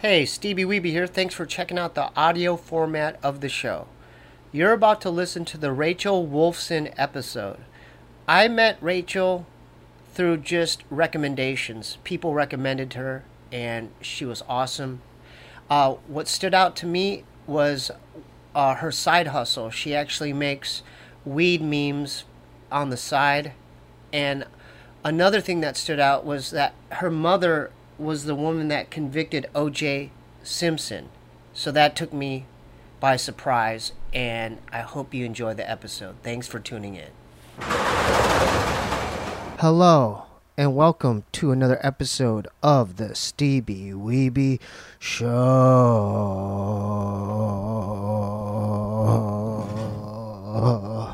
Hey, Stevie Weeby here. Thanks for checking out the audio format of the show. You're about to listen to the Rachel Wolfson episode. I met Rachel through just recommendations. People recommended her, and she was awesome. What stood out to me was her side hustle. She actually makes weed memes on the side. And another thing that stood out was that her mother was the woman that convicted O.J. Simpson. So that took me by surprise, and I hope you enjoy the episode. Thanks for tuning in. Hello, and welcome to another episode of the Stevie Weeby Show.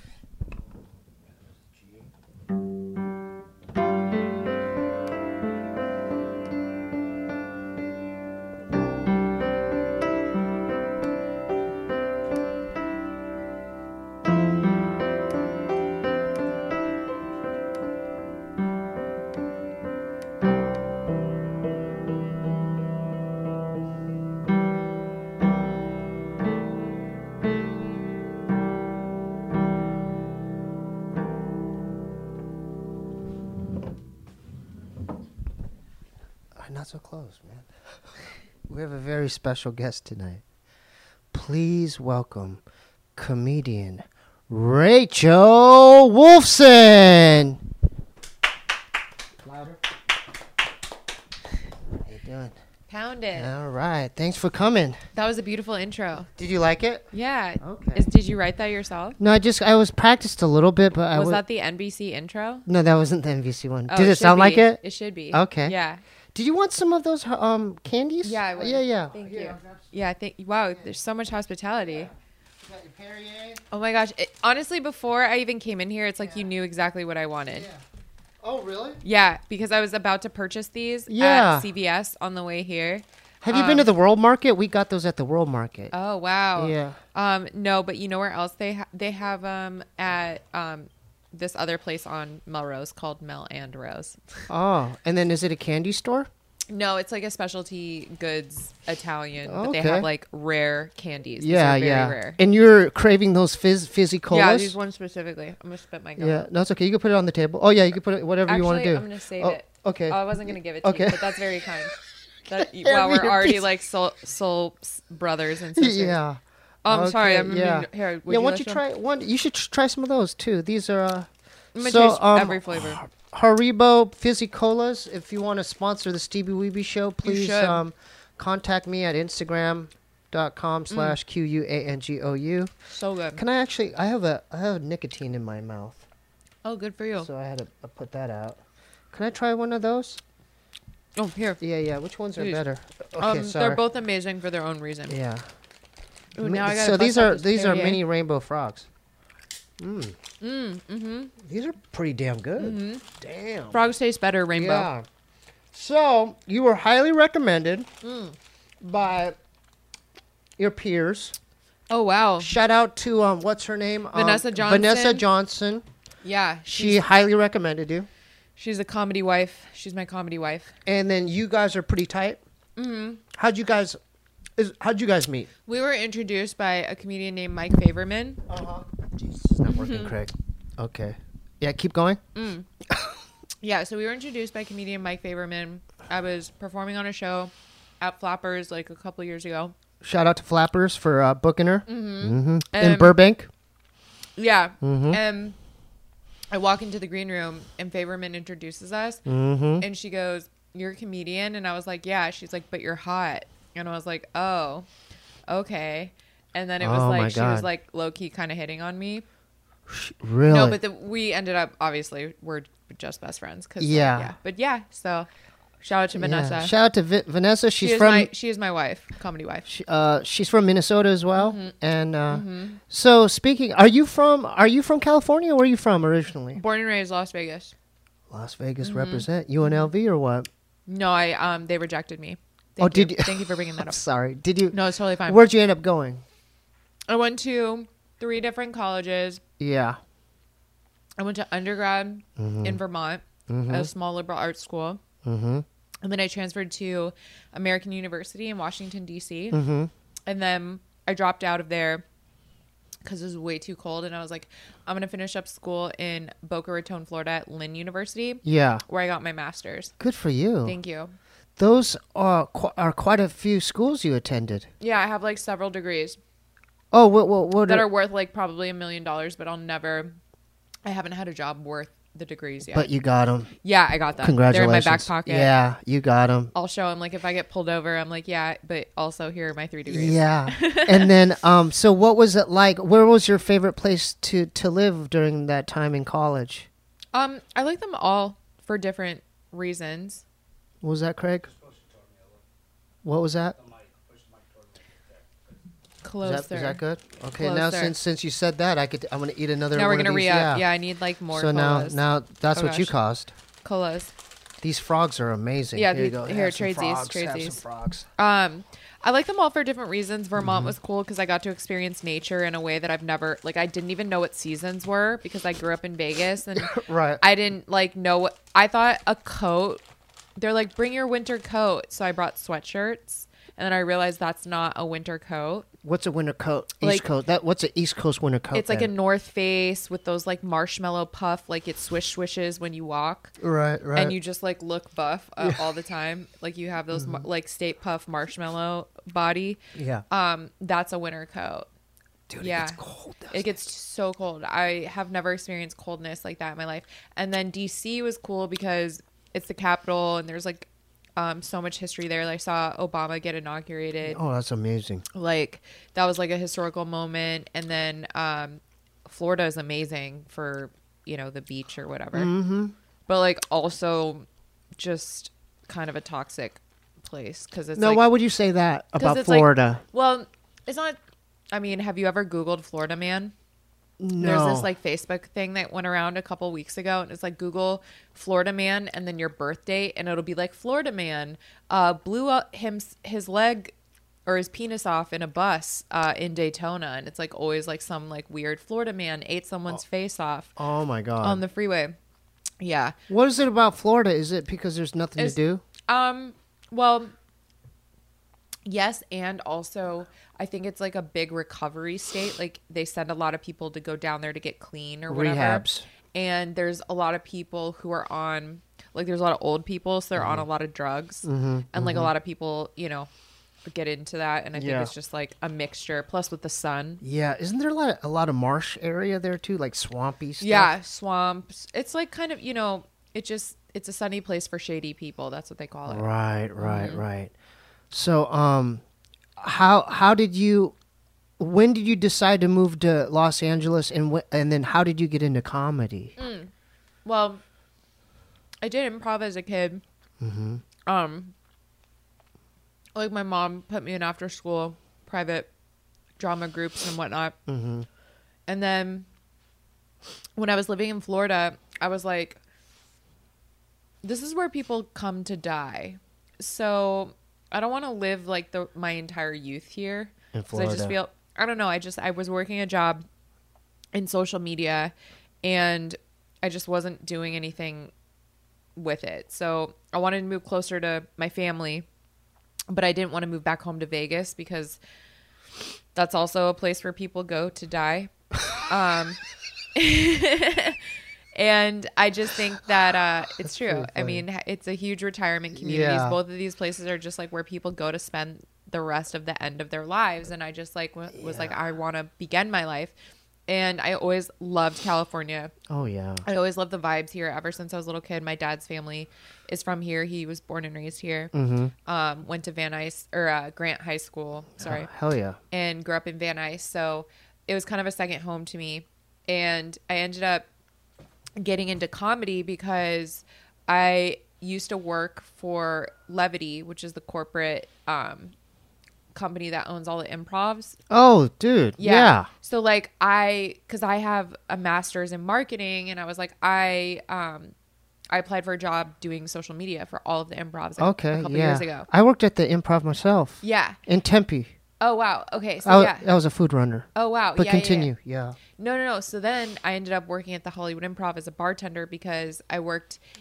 Not so close, man. We have a very special guest tonight. Please welcome comedian Rachel Wolfson. Louder. How you doing? Pound it. All right. Thanks for coming. That was a beautiful intro. Did you like it? Yeah. Okay. Did you write that yourself? No, I was practiced a little bit, but Was that the NBC intro? No, that wasn't the NBC one. Oh, Did it sound like it? It should be. Okay. Yeah. Did you want some of those candies? Yeah, I would. Yeah. Thank you. Yeah, wow, there's so much hospitality. You got your Perrier? Oh my gosh. Honestly, before I even came in here, it's like you knew exactly what I wanted. Yeah. Oh, really? Yeah, because I was about to purchase these Yeah. at CVS on the way here. Have you been to the World Market? We got those at the World Market. Oh, wow. Yeah. No, but you know where else they have at this other place on Melrose called Mel and Rose. Oh, and then is it a candy store? No, it's like a specialty goods Italian, but they Okay. have like rare candies. These Yeah, are very yeah. rare. And you're craving those fizzy colas? Yeah, these ones specifically. I'm gonna spit my gum. Yeah, no, it's okay. You can put it on the table. Oh, yeah, you can put it whatever you want to do. I'm gonna save Oh, it. okay. Oh, I wasn't gonna give it to Okay. you, but that's very kind. Well, Hand me we're your already piece. like soul brothers and sisters. Yeah. Oh, I'm sorry. Okay, yeah. Here, Yeah, why don't you try one? You should try some of those too. These are I'm gonna so taste every flavor. Haribo Fizzy Colas. If you want to sponsor the Stevie Weeby Show, please should. contact me at Instagram.com/QUANGOU. So good. Can I actually? I have nicotine in my mouth, Oh, good for you. so I had to put that out. Can I try one of those? Oh, here. Yeah. Which ones are Please. better? Okay, sorry. They're both amazing for their own reason. Yeah. Ooh, now I gotta So bust out this these are Perrier. mini rainbow frogs. Mm-hmm. These are pretty damn good. Damn. Frogs taste better, rainbow. Yeah. So you were highly recommended by your peers. Oh wow. Shout out to what's her name? Vanessa Johnson. Vanessa Johnson. Yeah. She highly recommended you. She's a comedy wife. She's my comedy wife. And then you guys are pretty tight. Mm-hmm. How'd you guys meet? We were introduced by a comedian named Mike Favorman. Jesus, it's not working, Craig. Okay. Yeah, keep going. Yeah, so we were introduced by comedian Mike Favorman. I was performing on a show at Flappers like a couple years ago. Shout out to Flappers for booking her. In And- Burbank. Yeah. And I walk into the green room and Favorman introduces us. And she goes, "You're a comedian?" And I was like, "Yeah." She's like, "But you're hot." And I was like, "Oh, okay." And then it was Oh, my like she was God. like low key kind of hitting on me. Really? No, but we ended up obviously we're just best friends. Cause Yeah. yeah. But yeah, so shout out to Vanessa. Yeah. Shout out to Vanessa. She She's is my wife, comedy wife. she's from Minnesota as well. And so speaking, are you from California? Where are you from originally? Born and raised Las Vegas. Las Vegas represent UNLV or what? No, they rejected me. Oh, did you? Thank you for bringing that I'm up. sorry. Did you? No, it's totally fine. Where'd you end up going? I went to 3 different colleges. Yeah. I went to undergrad in Vermont at a small liberal arts school. And then I transferred to American University in Washington, D.C. Mm-hmm. And then I dropped out of there because it was way too cold. And I was like, I'm going to finish up school in Boca Raton, Florida at Lynn University. Yeah. Where I got my master's. Good for you. Thank you. Those are quite a few schools you attended. Yeah, I have like several degrees. Oh, what that are worth like probably $1 million, but I haven't had a job worth the degrees yet. But you got them. Yeah, I got them. Congratulations. They're in my back pocket. Yeah, you got them. I'll show them. Like if I get pulled over, I'm like, yeah, but also here are my 3 degrees. Yeah. And then, so what was it like? Where was your favorite place to live during that time in college? I like them all for different reasons. What was that, Craig? What was that? Closer. Is that good? Okay, Closer. now since you said that, I'm gonna eat another. Now one we're gonna of these. re-up. Yeah, I need like more. So colas. now that's Oh, what you gosh. caused. Colas. These frogs are amazing. Yeah, here you go. here, Have some trade these, frogs, trade have these. some frogs. I like them all for different reasons. Vermont Mm-hmm. was cool because I got to experience nature in a way that I've never, like, I didn't even know what seasons were because I grew up in Vegas and Right. I didn't like know what, I thought a coat, they're like, bring your winter coat. So I brought sweatshirts and then I realized that's not a winter coat. What's a winter coat? Like- East Coast. What's an East Coast winter coat? It's like a then? North Face with those like marshmallow puff, like it swishes when you walk. Right. And you just like look buff all the time. Like you have those like State Puff marshmallow body. Yeah. That's a winter coat. Dude, Yeah. it gets cold. It gets so cold. I have never experienced coldness like that in my life. And then DC was cool because it's the capital and there's like so much history there. Like, I saw Obama get inaugurated. Oh, that's amazing. Like that was like a historical moment. And then Florida is amazing for, you know, the beach or whatever. Mm-hmm. But like also just kind of a toxic place because it's No, like, why would you say that about it's like- Florida? well, it's not. I mean, have you ever Googled Florida man? No. There's this like Facebook thing that went around a couple weeks ago, and it's like Google Florida man and then your birth date, and it'll be like Florida man blew up his leg or his penis off in a bus in Daytona, and it's like always like some like weird Florida man ate someone's face off Oh my God. on the freeway. Yeah. What is it about Florida? Is it because there's nothing Is- to do? Well, yes, and also I think it's like a big recovery state. Like they send a lot of people to go down there to get clean or whatever. Rehabs. And there's a lot of people who are on, like there's a lot of old people, so they're on a lot of drugs. And like a lot of people, you know, get into that. And I think Yeah. it's just like a mixture. Plus with the sun. Yeah. Isn't there a lot of marsh area there too, like swampy stuff? Yeah, swamps. It's like kind of, you know, it's a sunny place for shady people. That's what they call it. Right. Right. So, how did you? When did you decide to move to Los Angeles, and then how did you get into comedy? Well, I did improv as a kid. Like my mom put me in after school private drama groups and whatnot. And then when I was living in Florida, I was like, this is where people come to die. So I don't want to live like my entire youth here. In 'Cause I just Florida. feel, I don't know. I was working a job in social media and I just wasn't doing anything with it. So I wanted to move closer to my family, but I didn't want to move back home to Vegas because that's also a place where people go to die. And I just think that it's true. pretty I funny. mean, it's a huge retirement communities. Yeah. Both of these places are just like where people go to spend the rest of the end of their lives. And I just like was like, I want to begin my life. And I always loved California. Oh yeah. I always loved the vibes here ever since I was a little kid. My dad's family is from here. He was born and raised here. Went to Grant High School. Sorry. Hell yeah. And grew up in Van Nuys. So it was kind of a second home to me. And I ended up getting into comedy because I used to work for Levity, which is the corporate company that owns all the improvs. Oh, dude. Yeah. So like because I have a master's in marketing, and I was like, I applied for a job doing social media for all of the improvs a Okay. couple Yeah. years ago. I worked at the Improv myself. Yeah. In Tempe. Oh wow. Okay. So yeah. I was a food runner. Oh wow. But Yeah, continue. Yeah. Yeah. No. So then I ended up working at the Hollywood Improv as a bartender because I worked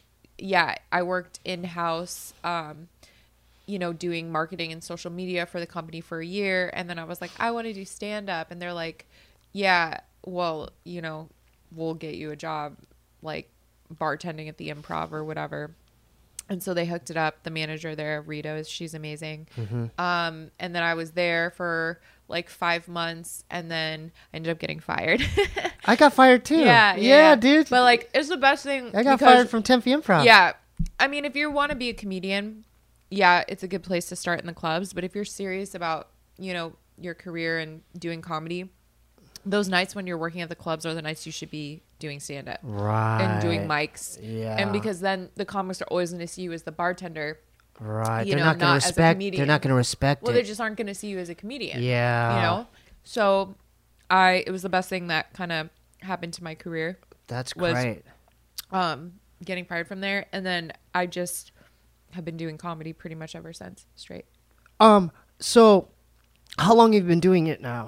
yeah, I worked in-house, doing marketing and social media for the company for a year. And then I was like, I want to do stand-up. And they're like, yeah, well, we'll get you a job like bartending at the Improv or whatever. And so they hooked it up. The manager there, Rita, she's amazing. And then I was there for like 5 months, and then I ended up getting fired. I got fired too. Yeah, dude. But like, it's the best thing. I got fired from Tempe Improv. Yeah. I mean, if you want to be a comedian, yeah, it's a good place to start in the clubs. But if you're serious about, your career and doing comedy, those nights when you're working at the clubs are the nights you should be doing stand-up. Right. And doing mics. Yeah. And because then the comics are always going to see you as the bartender. Right. They're not going to respect. They're not going to respect Well, it. they just aren't going to see you as a comedian. Yeah. So it was the best thing that kind of happened to my career. That's great. Getting fired from there. And then I just have been doing comedy pretty much ever since. Straight. So how long have you been doing it now?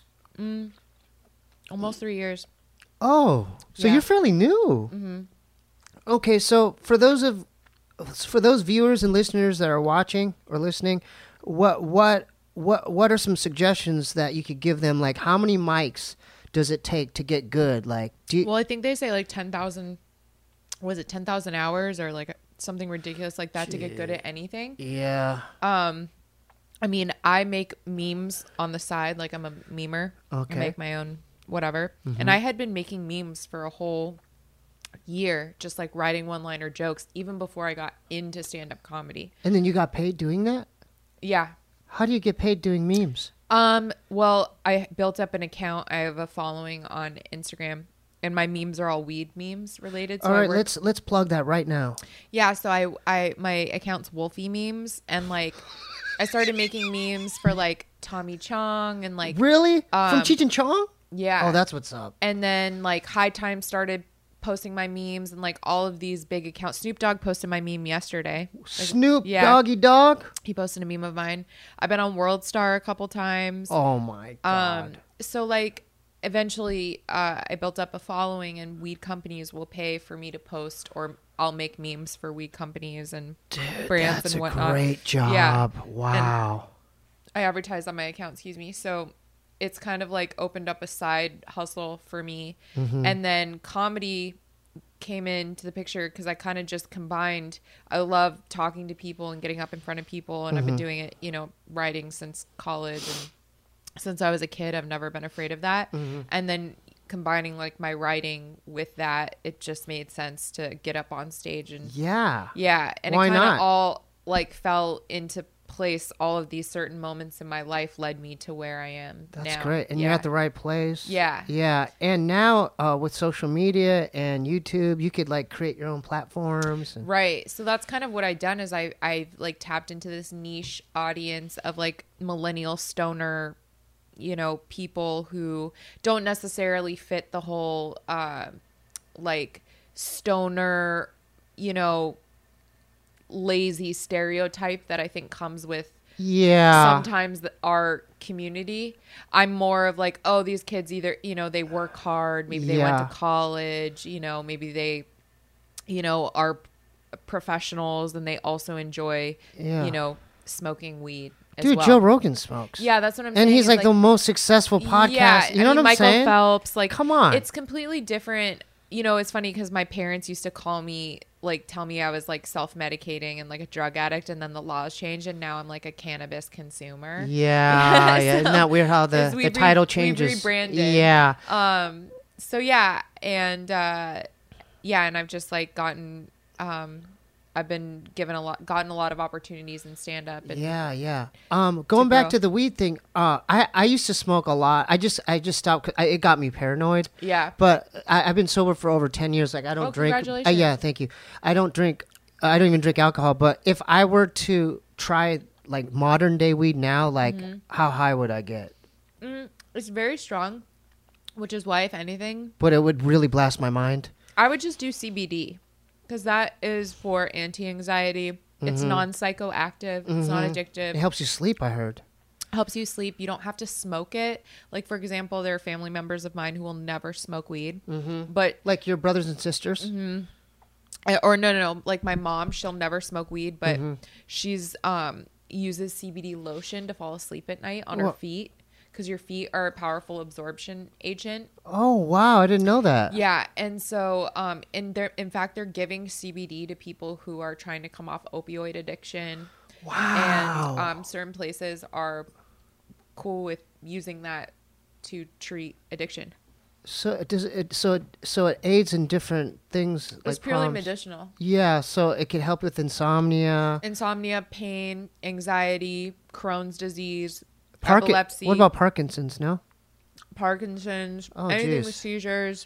Almost 3 years. Oh, so you're fairly new. Mm-hmm. Okay, so for those viewers and listeners that are watching or listening, what are some suggestions that you could give them? Like, how many mics does it take to get good? Like, well, I think they say like 10,000. Was it 10,000 hours or like something ridiculous like that to get good at anything? Yeah. I mean, I make memes on the side. Like, I'm a memer. Okay. I make my own whatever. Mm-hmm. And I had been making memes for a whole year, just like writing one-liner jokes, even before I got into stand-up comedy. And then you got paid doing that? Yeah. How do you get paid doing memes? Well, I built up an account. I have a following on Instagram, and my memes are all weed memes related. So all right, let's plug that right now. Yeah, so I my account's Wolfie Memes, and like I started making memes for like Tommy Chong and like really from Cheech and Chong. Yeah. Oh, that's what's up. And then like High Time started posting my memes, and like all of these big accounts. Snoop Dogg posted my meme yesterday. Snoop Doggy Dogg. He posted a meme of mine. I've been on World Star a couple times. Oh my God. So like eventually I built up a following, and weed companies will pay for me to post, or I'll make memes for weed companies and brands and whatnot. That's a great job. Yeah. Wow. And I advertise on my account, So it's kind of like opened up a side hustle for me. Mm-hmm. And then comedy came into the picture because I kind of just combined. I love talking to people and getting up in front of people. And I've been doing it, writing since college. And since I was a kid, I've never been afraid of that. Mm-hmm. And then combining like my writing with that, it just made sense to get up on stage. And yeah. And why it kind not? of all like fell into place. All of these certain moments in my life led me to where I am. That's now. great. And you're at the right place. Yeah. And now with social media and YouTube, you could like create your own platforms. Right. So that's kind of what I've done is I like tapped into this niche audience of like millennial stoner, people who don't necessarily fit the whole like stoner, lazy stereotype that I think comes with sometimes our community. I'm more of like, oh, these kids either they work hard, maybe they went to college, maybe they are professionals, and they also enjoy smoking weed as Dude, well. Joe Rogan smokes. Yeah, that's what I'm saying. And he's like the most successful podcast. Yeah, you know what I'm Michael saying? Phelps, like, come on. It's completely different. It's funny because my parents used to call me, like, tell me I was like self-medicating and like a drug addict, and then the laws changed, and now I'm like a cannabis consumer. Yeah, yeah. Isn't that weird how the title changes? We rebranded. Yeah. So yeah, and and I've just like gotten I've been gotten a lot of opportunities in stand up. Yeah. Going back to the weed thing, I used to smoke a lot. I just stopped. It got me paranoid. Yeah. But I've been sober for over 10 years. Like I don't drink. Congratulations. Yeah, thank you. I don't drink. I don't even drink alcohol. But if I were to try like modern day weed now, like how high would I get? It's very strong, which is why, if anything, but it would really blast my mind. I would just do CBD. Because that is for anti-anxiety. It's non-psychoactive. It's not addictive. It helps you sleep, I heard. Helps you sleep. You don't have to smoke it. Like, for example, there are family members of mine who will never smoke weed. But like your brothers and sisters? or no. Like my mom, she'll never smoke weed, but she's uses CBD lotion to fall asleep at night on her feet because your feet are a powerful absorption agent. Oh wow, I didn't know that. Yeah, and so in fact they're giving CBD to people who are trying to come off opioid addiction. Wow. And certain places are cool with using that to treat addiction. So it does it. So it aids in different things. It's purely medicinal. Yeah. So it can help with insomnia, Pain, anxiety, Crohn's disease, epilepsy. What about Parkinson's? No. Parkinson's. Anything with seizures.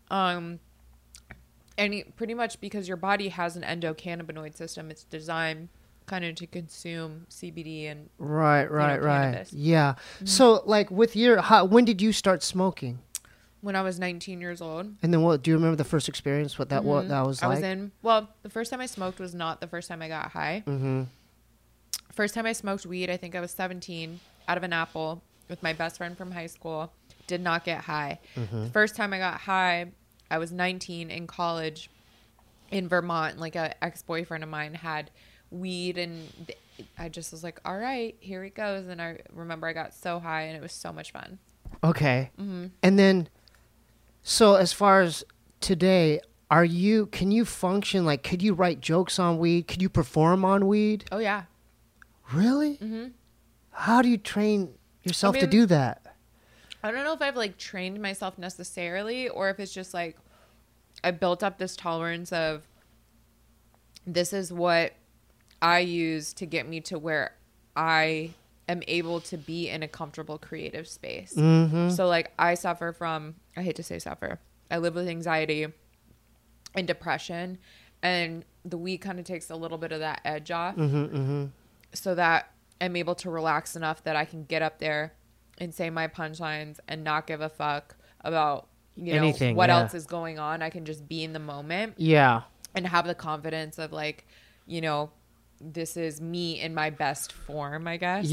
Pretty much because your body has an endocannabinoid system. It's designed kind of to consume CBD and right. cannabis. Yeah. So like with when did you start smoking? When I was 19 years old. And then do you remember the first experience? What that was like? The first time I smoked was not the first time I got high. Mm-hmm. First time I smoked weed, I think I was 17, out of an apple with my best friend from high school. Did not get high. Mm-hmm. The first time I got high, I was 19 in college in Vermont. Like a ex-boyfriend of mine had weed, and I just was like, all right, here it goes. And I remember I got so high, and it was so much fun. Okay. Mm-hmm. And then, so as far as today, can you function, like, could you write jokes on weed? Could you perform on weed? Oh, yeah. Really? Mm-hmm. How do you train yourself to do that? I don't know if I've, like, trained myself necessarily, or if it's just, like, I built up this tolerance of this is what I use to get me to where I am able to be in a comfortable creative space. Mm-hmm. So, like, I hate to say suffer. I live with anxiety and depression, and the weed kind of takes a little bit of that edge off, so that I'm able to relax enough that I can get up there and say my punchlines and not give a fuck about anything, what else is going on. I can just be in the moment, and have the confidence of, like, this is me in my best form, I guess.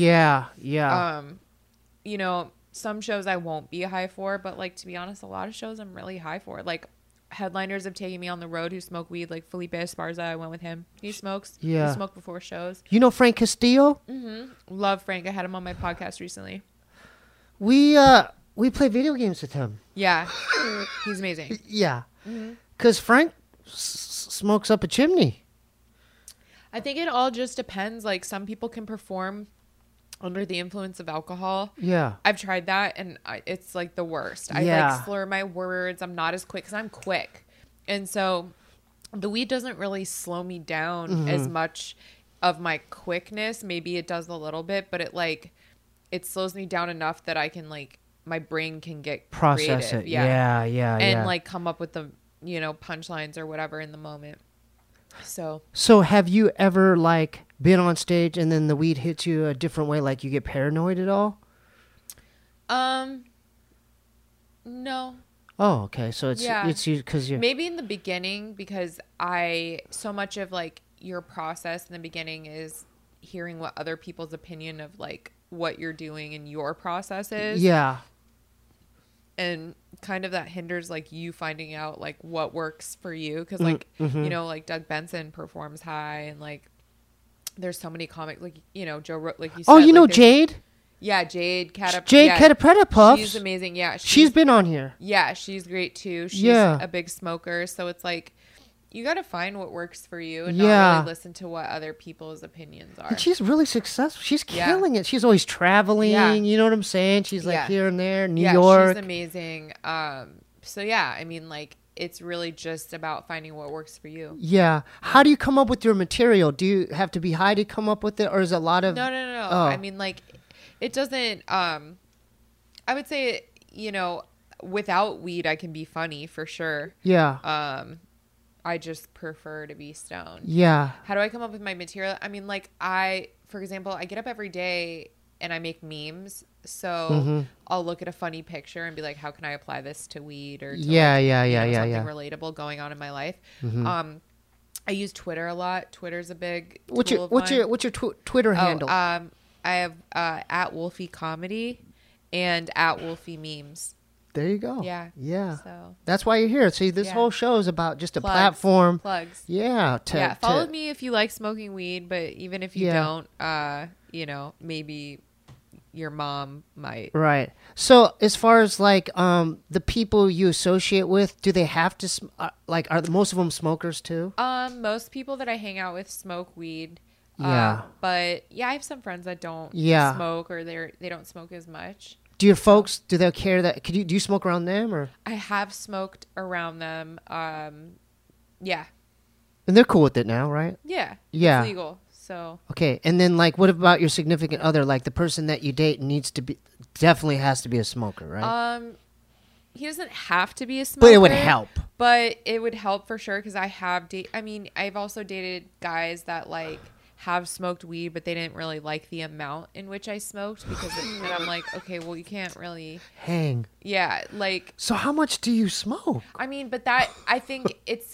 Some shows I won't be high for, but, like, to be honest, a lot of shows I'm really high for. Like, headliners have taken me on the road who smoke weed, like Felipe Esparza. I went with him. He smokes. He smoked before shows. You know Frank Castillo? Mm-hmm. Love Frank. I had him on my podcast recently. We play video games with him. Yeah. He's amazing. Yeah. Because Frank smokes up a chimney. I think it all just depends. Like, some people can perform under the influence of alcohol. Yeah. I've tried that, and it's, like, the worst. I, like, slur my words. I'm not as quick, because I'm quick. And so the weed doesn't really slow me down as much of my quickness. Maybe it does a little bit, but it slows me down enough that I can, like, my brain can get process creative. It. Yeah. And like come up with the, punchlines or whatever in the moment. So have you ever, like, been on stage and then the weed hits you a different way, like you get paranoid at all? No. Oh, okay. So it's you because you maybe in the beginning, because so much of, like, your process in the beginning is hearing what other people's opinion of, like, what you're doing and your process is. Yeah. And kind of that hinders, like, you finding out, like, what works for you. Because, like, like Doug Benson performs high, and, like, there's so many comics, like, Joe, like you said. Oh, Jade? Yeah, Jade Catapredappuff. She's amazing. Yeah. She's been on here. Yeah, she's great too. She's a big smoker. So it's like, you got to find what works for you and not really listen to what other people's opinions are. And she's really successful. She's killing it. She's always traveling. Yeah. You know what I'm saying? She's like here and there, New York. She's amazing. So yeah, I mean, like, it's really just about finding what works for you. Yeah. How do you come up with your material? Do you have to be high to come up with it, or is it a lot of... No. Oh. I mean, like, it doesn't... I would say, without weed, I can be funny for sure. Yeah. I just prefer to be stoned. Yeah. How do I come up with my material? I mean, like, for example, I get up every day and I make memes. So I'll look at a funny picture and be like, how can I apply this to weed or to something relatable going on in my life? I use Twitter a lot. Twitter's a big tool what's your Twitter handle? I have at Wolfie Comedy and at Wolfie Memes. There you go. Yeah. Yeah. So That's why you're here. See, this Yeah. whole show is about just a Plugs. platform. Plugs. Yeah. Follow me if you like smoking weed, but even if you Yeah. don't, maybe your mom might. Right. So as far as like the people you associate with, do they have to are most of them smokers too? Most people that I hang out with smoke weed. Yeah. But yeah, I have some friends that don't Yeah. smoke or they don't smoke as much. Do your folks do they care that do you smoke around them or? I have smoked around them. Yeah. And they're cool with it now, right? Yeah. Yeah. It's legal. So Okay. And then like what about your significant other? Like the person that you date definitely has to be a smoker, right? he doesn't have to be a smoker. But it would help. But it would help for sure because I've also dated guys that like have smoked weed, but they didn't really like the amount in which I smoked and I'm like, okay, well, you can't really Hang. Yeah, like. So how much do you smoke? I mean, but that I think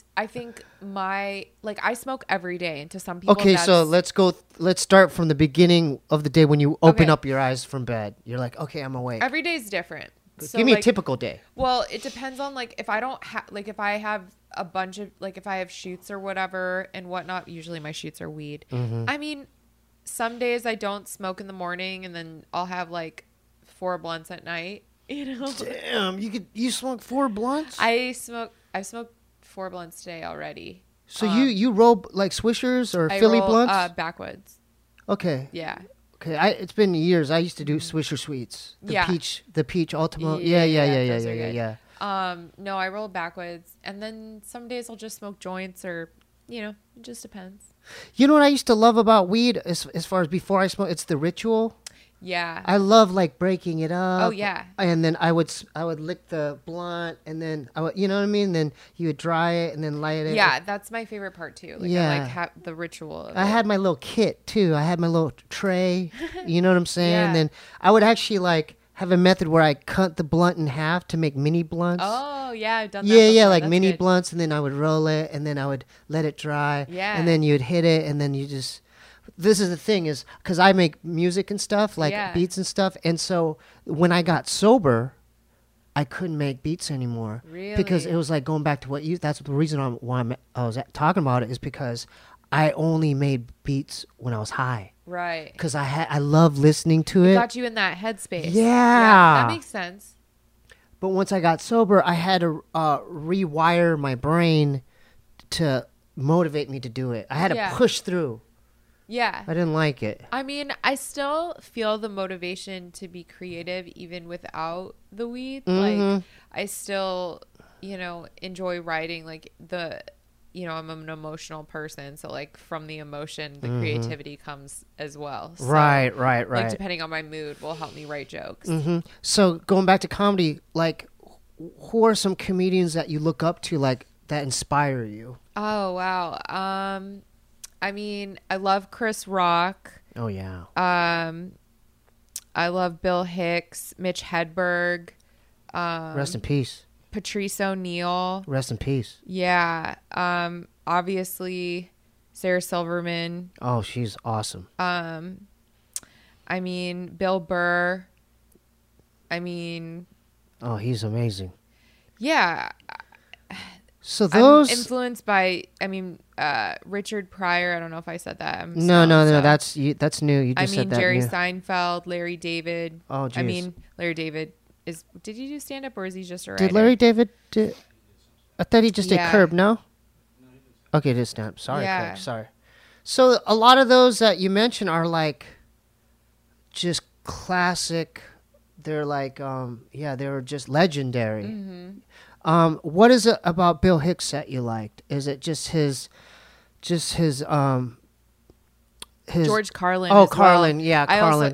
I smoke every day, and to some people. Okay, so let's start from the beginning of the day when you open up your eyes from bed. You're like, okay, I'm awake. Every day is different. So, give me a typical day. Well, it depends on like if I don't have if I have a bunch of if I have shoots or whatever and whatnot. Usually my shoots are weed. Mm-hmm. I mean, some days I don't smoke in the morning, and then I'll have like 4 blunts at night. Damn, you smoke 4 blunts? I've smoked 4 blunts today already. So you roll like Swishers or I Philly roll, blunts? Backwoods. Okay. Yeah. Okay, it's been years. I used to do Swisher Sweets. The peach Ultimo. Yeah. No, I roll backwoods, and then some days I'll just smoke joints, or it just depends. You know what I used to love about weed as far as before I smoke? It's the ritual. Yeah. I love like breaking it up. Oh yeah. And then I would lick the blunt, and then I would, you know what I mean? Then you would dry it and then light it. Yeah, that's my favorite part too. Like, yeah. I like the ritual of I had my little kit too. I had my little tray. You know what I'm saying? Yeah. And then I would actually like have a method where I cut the blunt in half to make mini blunts. Oh yeah, I've done that. Yeah, before. like That's mini good. blunts, and then I would roll it, and then I would let it dry. Yeah. And then you'd hit it, and then you just. This is the thing is because I make music and stuff like beats and stuff, and so when I got sober, I couldn't make beats anymore. Really? Because it was like going back to what you. That's the reason I was talking about it is because I only made beats when I was high. Right. Because I love listening to it. Got you in that headspace. Yeah. That makes sense. But once I got sober, I had to rewire my brain to motivate me to do it. I had to push through. Yeah. I didn't like it. I mean, I still feel the motivation to be creative even without the weed. Mm-hmm. Like, I still, enjoy writing. Like, I'm an emotional person. So, like, from the emotion, the creativity comes as well. So, Right. Like, depending on my mood will help me write jokes. Mm-hmm. So, going back to comedy, like, who are some comedians that you look up to, like, that inspire you? Oh, wow. I mean, I love Chris Rock. Oh, yeah. I love Bill Hicks, Mitch Hedberg. Rest in peace. Patrice O'Neill. Rest in peace. Yeah. Obviously, Sarah Silverman. Oh, she's awesome. I mean, Bill Burr. I mean. Oh, he's amazing. Yeah. So those. I'm influenced by, Richard Pryor. I don't know if I said that. No. That's new. You just said that. Jerry Seinfeld, Larry David. Oh, geez. Larry David did he do stand up or is he just a writer? Did Larry David I thought he just did Curb, no? Okay, it is stand up. Sorry, Yeah. Curb. Sorry. So a lot of those that you mentioned are like just classic. They're like, they're just legendary. Mm-hmm. What is it about Bill Hicks that you liked? Is it just his George Carlin. Oh, as Carlin. well. Yeah, Carlin.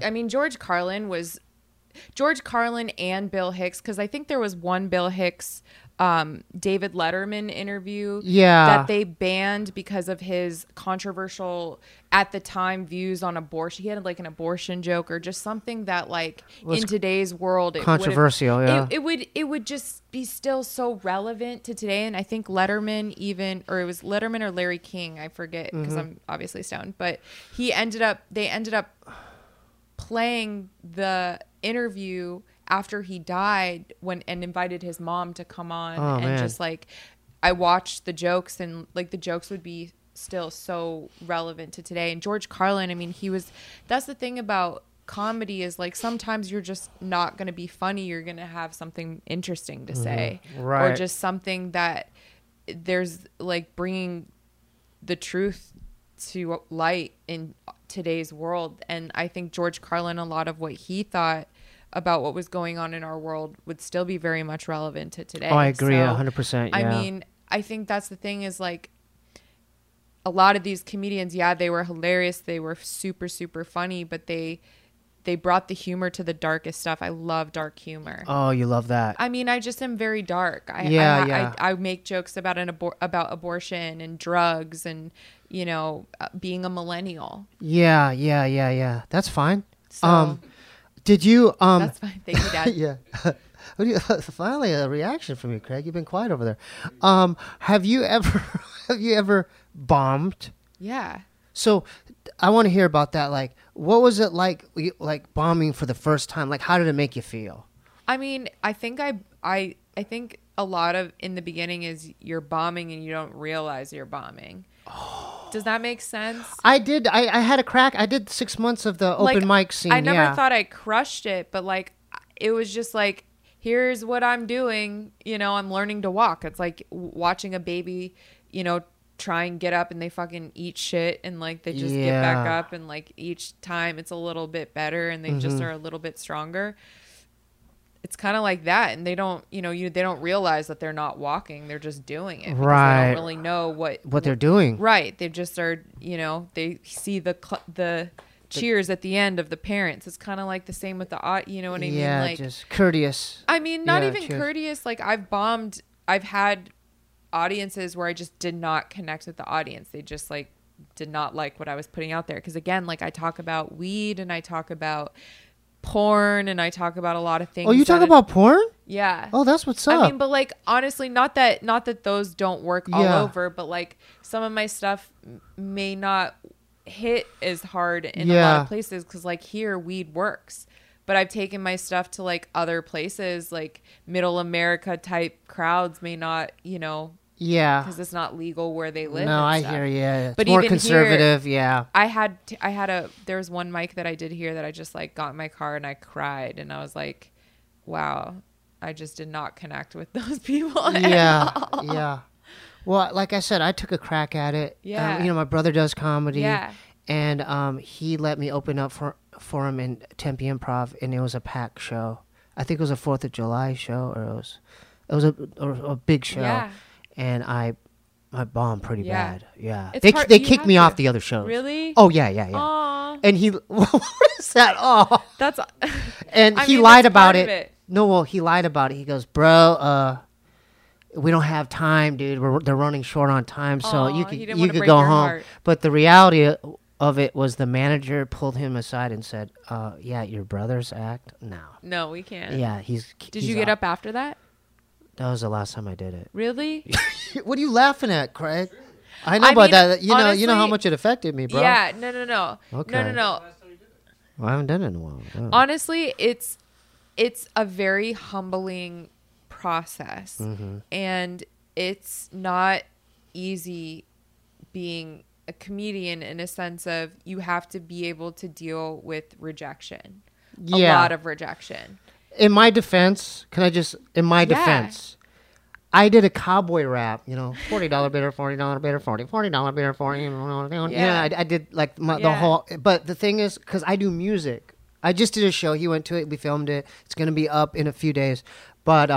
George Carlin and Bill Hicks, because I think there was one Bill Hicks David Letterman interview that they banned because of his controversial at the time views on abortion. He had like an abortion joke or just something that like in today's world controversial. It would just be still so relevant to today. And I think Letterman it was Letterman or Larry King, I forget because I'm obviously stoned, but they ended up playing the interview after he died and invited his mom to come on. Oh, and man. just like I watched the jokes, and like the jokes would be still so relevant to today. And George Carlin, I mean, that's the thing about comedy is like sometimes you're just not going to be funny. You're going to have something interesting to say, Right. or just something that there's like bringing the truth to light in today's world. And I think George Carlin, a lot of what he thought about what was going on in our world would still be very much relevant to today. Oh, I agree, So, 100%. Yeah. I mean, I think that's the thing is like a lot of these comedians, yeah, they were hilarious. They were super, super funny, but they brought the humor to the darkest stuff. I love dark humor. Oh, you love that. I mean, I just am very dark. Yeah. I make jokes about about abortion and drugs and, you know, being a millennial. Yeah. That's fine. So Did you that's fine. Thank you, Dad. yeah. Finally a reaction from you, Craig. You've been quiet over there. Have you ever bombed? Yeah. So I want to hear about that. Like, what was it like bombing for the first time? Like, how did it make you feel? I mean, I think I think a lot of in the beginning is you're bombing and you don't realize you're bombing. Does that make sense? I did. I had a crack. I did 6 months of the open mic scene. I never thought I crushed it, but like it was just like, here's what I'm doing. You know, I'm learning to walk. It's like watching a baby, you know, try and get up and they fucking eat shit and like they just get back up and like each time it's a little bit better and they just are a little bit stronger. It's kind of like that, and they don't, you know, they don't realize that they're not walking; they're just doing it. Because Right. They don't really know what they're doing. Right. They just are, you know, they see the cheers at the end of the parents. It's kind of like the same with the, you know what I mean? Yeah, Like, just courteous. I mean, not even cheers. courteous. Like I've had audiences where I just did not connect with the audience. They just like did not like what I was putting out there. Because again, like I talk about weed and I talk about porn and I talk about a lot of things. Oh, you talk about porn? Yeah. Oh, that's what's up. I mean, but like honestly, not that those don't work all Yeah. over, but like some of my stuff may not hit as hard in a lot of places because like here weed works. But I've taken my stuff to like other places, like middle America type crowds may not, you know, Yeah. because it's not legal where they live. No, and I stuff. hear you. It's But more even conservative. here, yeah. there was one mic that I did here that I just like got in my car and I cried and I was like, wow, I just did not connect with those people. Yeah. Well, like I said, I took a crack at it. Yeah. You know, my brother does comedy. Yeah. And he let me open up for him in Tempe Improv, and it was a packed show. I think it was a 4th of July show, or it was a big show. Yeah. And I bombed pretty Yeah. bad. Yeah. It's They hard- they you kicked have me to. off the other shows. Really? Oh yeah. Aw. And he what is that? Oh. That's And I he mean, lied that's about part it. of it. No, well, he lied about it. He goes, "Bro, we don't have time, dude. They're running short on time, so Aw, you he didn't could wanna break go your home." heart. But the reality of it was the manager pulled him aside and said, "Yeah, your brother's act? No. we can't. Yeah, he's." Did you get up after that? That was the last time I did it. Really? What are you laughing at, Craig? I know I about mean, that. You know how honestly- much it affected me, bro. Yeah. No. Okay. No. Well, I haven't done it in a while. Oh. Honestly, it's a very humbling process, Mm-hmm. and it's not easy being a comedian in a sense of you have to be able to deal with rejection, a Yeah. lot of rejection. In my defense, defense, I did a cowboy rap, you know, $40 bidder, $40 bidder, $40 bidder, $40. Yeah, I did like the Yeah. whole. But the thing is, because I do music, I just did a show. He went to it. We filmed it. It's gonna be up in a few days. But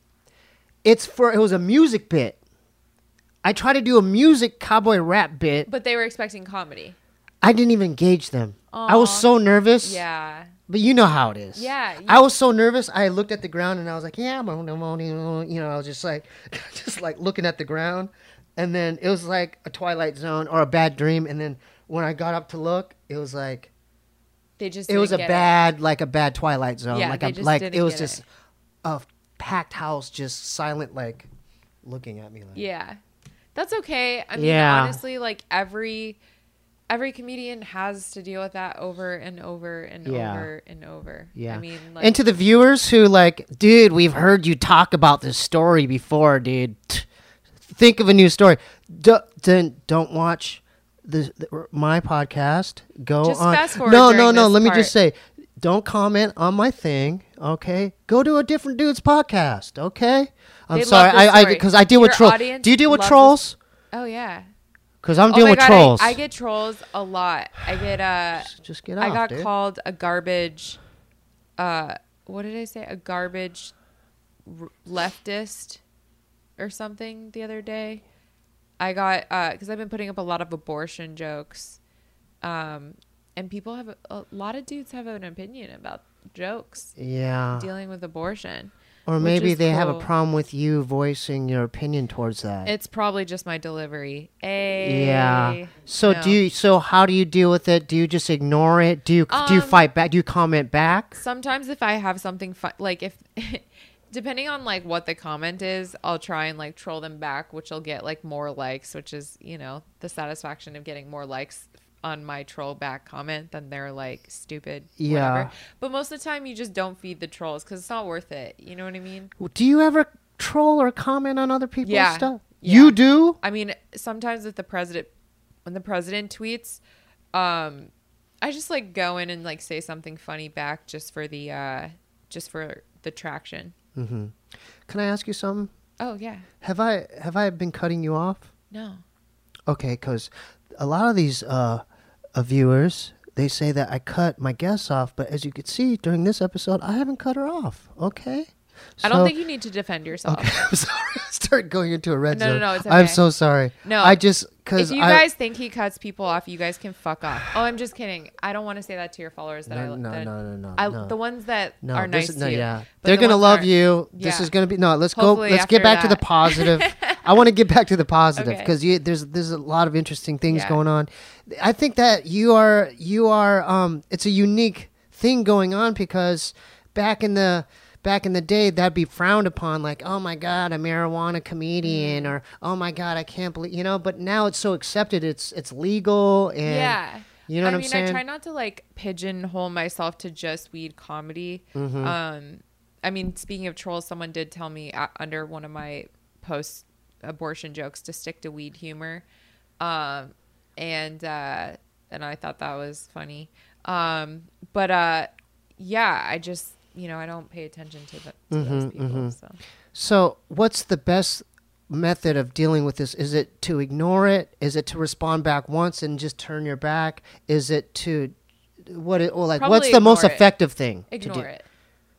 it was a music bit. I tried to do a music cowboy rap bit. But they were expecting comedy. I didn't even engage them. I was Aw. so nervous. Yeah. But you know how it is. Yeah. I was so nervous. I looked at the ground and I was like, yeah, you know, I was just like looking at the ground. And then it was like a Twilight Zone or a bad dream. And then when I got up to look, it was like, They just it was a didn't get bad Twilight Zone. Yeah, like they a, just like didn't it was get just it. a packed house, just silent, like looking at me. Like, Yeah. That's okay. I mean, Yeah. honestly, like every every comedian has to deal with that over and over and over and over. Yeah. I mean, like, and to the viewers who like, dude, we've heard you talk about this story before, dude. Think of a new story. Then don't watch my podcast. Go just on. fast forward. No. during Let me this just say, don't comment on my thing. Okay, go to a different dude's podcast. Okay, I'm They sorry. love this I story. because I deal with Your trolls. audience Do you deal with loves trolls? Oh yeah. Because I'm Oh dealing my with God, trolls. I get trolls a lot. I get Just get off, I got dude. called a garbage. What did I say? A garbage leftist or something the other day. I got because I've been putting up a lot of abortion jokes, and people have a lot of dudes have an opinion about jokes Yeah. dealing with abortion. Or which maybe is they have a cool. problem with you voicing your opinion towards that. It's probably just my delivery. Ay, Yeah. So no. So how do you deal with it? Do you just ignore it? Do you fight back? Do you comment back? Sometimes if I have something like if depending on like what the comment is, I'll try and like troll them back, which will get like more likes, which is, you know, the satisfaction of getting more likes on my troll back comment than their like stupid Yeah. whatever. But most of the time you just don't feed the trolls because it's not worth it. You know what I mean? Do you ever troll or comment on other people's Yeah. stuff? Yeah. You do? I mean, sometimes with when the president tweets, I just like go in and like say something funny back just for the traction. Mm-hmm. Can I ask you something? Oh yeah. Have I been cutting you off? No. Okay, because a lot of these viewers, they say that I cut my guests off, but as you can see during this episode, I haven't cut her off. Okay. I don't think you need to defend yourself. Okay, I'm sorry. I started going into a red zone. No, it's I'm okay. so sorry. No. I just because If you guys think he cuts people off, you guys can fuck off. Oh, I'm just kidding. I don't want to say that to your followers. No. The ones that are nice to you. Yeah, But they're the gonna ones love that you. yeah. This is gonna be Let's Hopefully go. Let's get after back to the that. positive. I want to get back to the positive Okay. because there's a lot of interesting things Yeah. going on. I think that you are it's a unique thing going on because back in the day, that'd be frowned upon, like, oh my God, a marijuana comedian, or oh my God, I can't believe, but now it's so accepted, it's legal, and Yeah. you know what I'm I saying? try not to like pigeonhole myself to just weed comedy. Mm-hmm. I mean, speaking of trolls, someone did tell me under one of my post abortion jokes to stick to weed humor. And I thought that was funny. Yeah, I just, I don't pay attention to those people. So what's the best method of dealing with this? Is it to ignore it? Is it to respond back once and just turn your back? Is it to what's the most effective thing to do? Ignore it.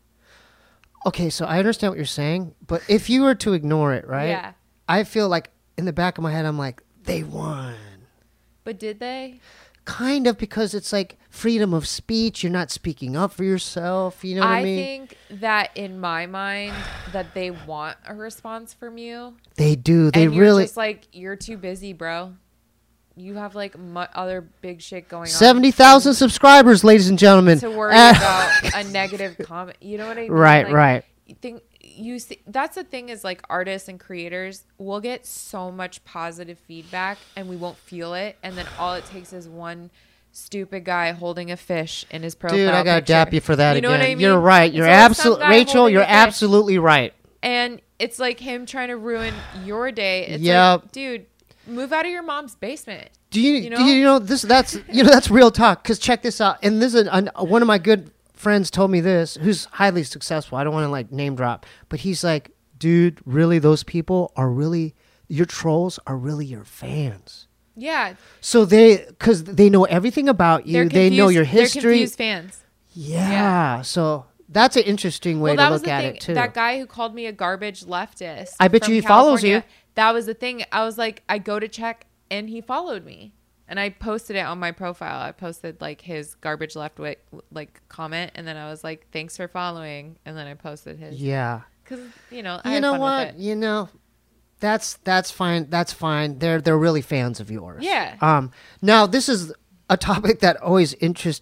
Okay, so I understand what you're saying, but if you were to ignore it, right? Yeah. I feel like in the back of my head, I'm like, they won. But did they? Kind of, because it's like freedom of speech. You're not speaking up for yourself. You know what I mean? I think that in my mind that they want a response from you. They do. They and you're really. just like, you're too busy, bro. You have like other big shit going on. 70,000 subscribers, ladies and gentlemen. To worry about a negative comment. You know what I mean? Right, like, right. You see, that's the thing is like artists and creators will get so much positive feedback and we won't feel it. And then all it takes is one stupid guy holding a fish in his profile Dude, I gotta picture. dap you for that You know again. what I mean? You're right. You're absolutely, Rachel, you're absolutely right. And it's like him trying to ruin your day. It's Yep. like, dude, move out of your mom's basement. Do you know this? That's that's real talk. Because check this out. And this is one of my good friends told me this, who's highly successful. I don't want to like name drop, but he's like, dude, really, those people are really your trolls are really your fans. Yeah. So because they know everything about you, they know your history. They're confused fans. Yeah. So that's an interesting way to look at it too. That guy who called me a garbage leftist. I bet you he follows you. That was the thing. I was like, I go to check, and he followed me. And I posted it on my profile. I posted like his garbage left like comment, and then I was like, "Thanks for following." And then I posted his. Yeah. Because I you had know fun what? with it. That's fine. That's fine. They're really fans of yours. Yeah. Now this is a topic that always interests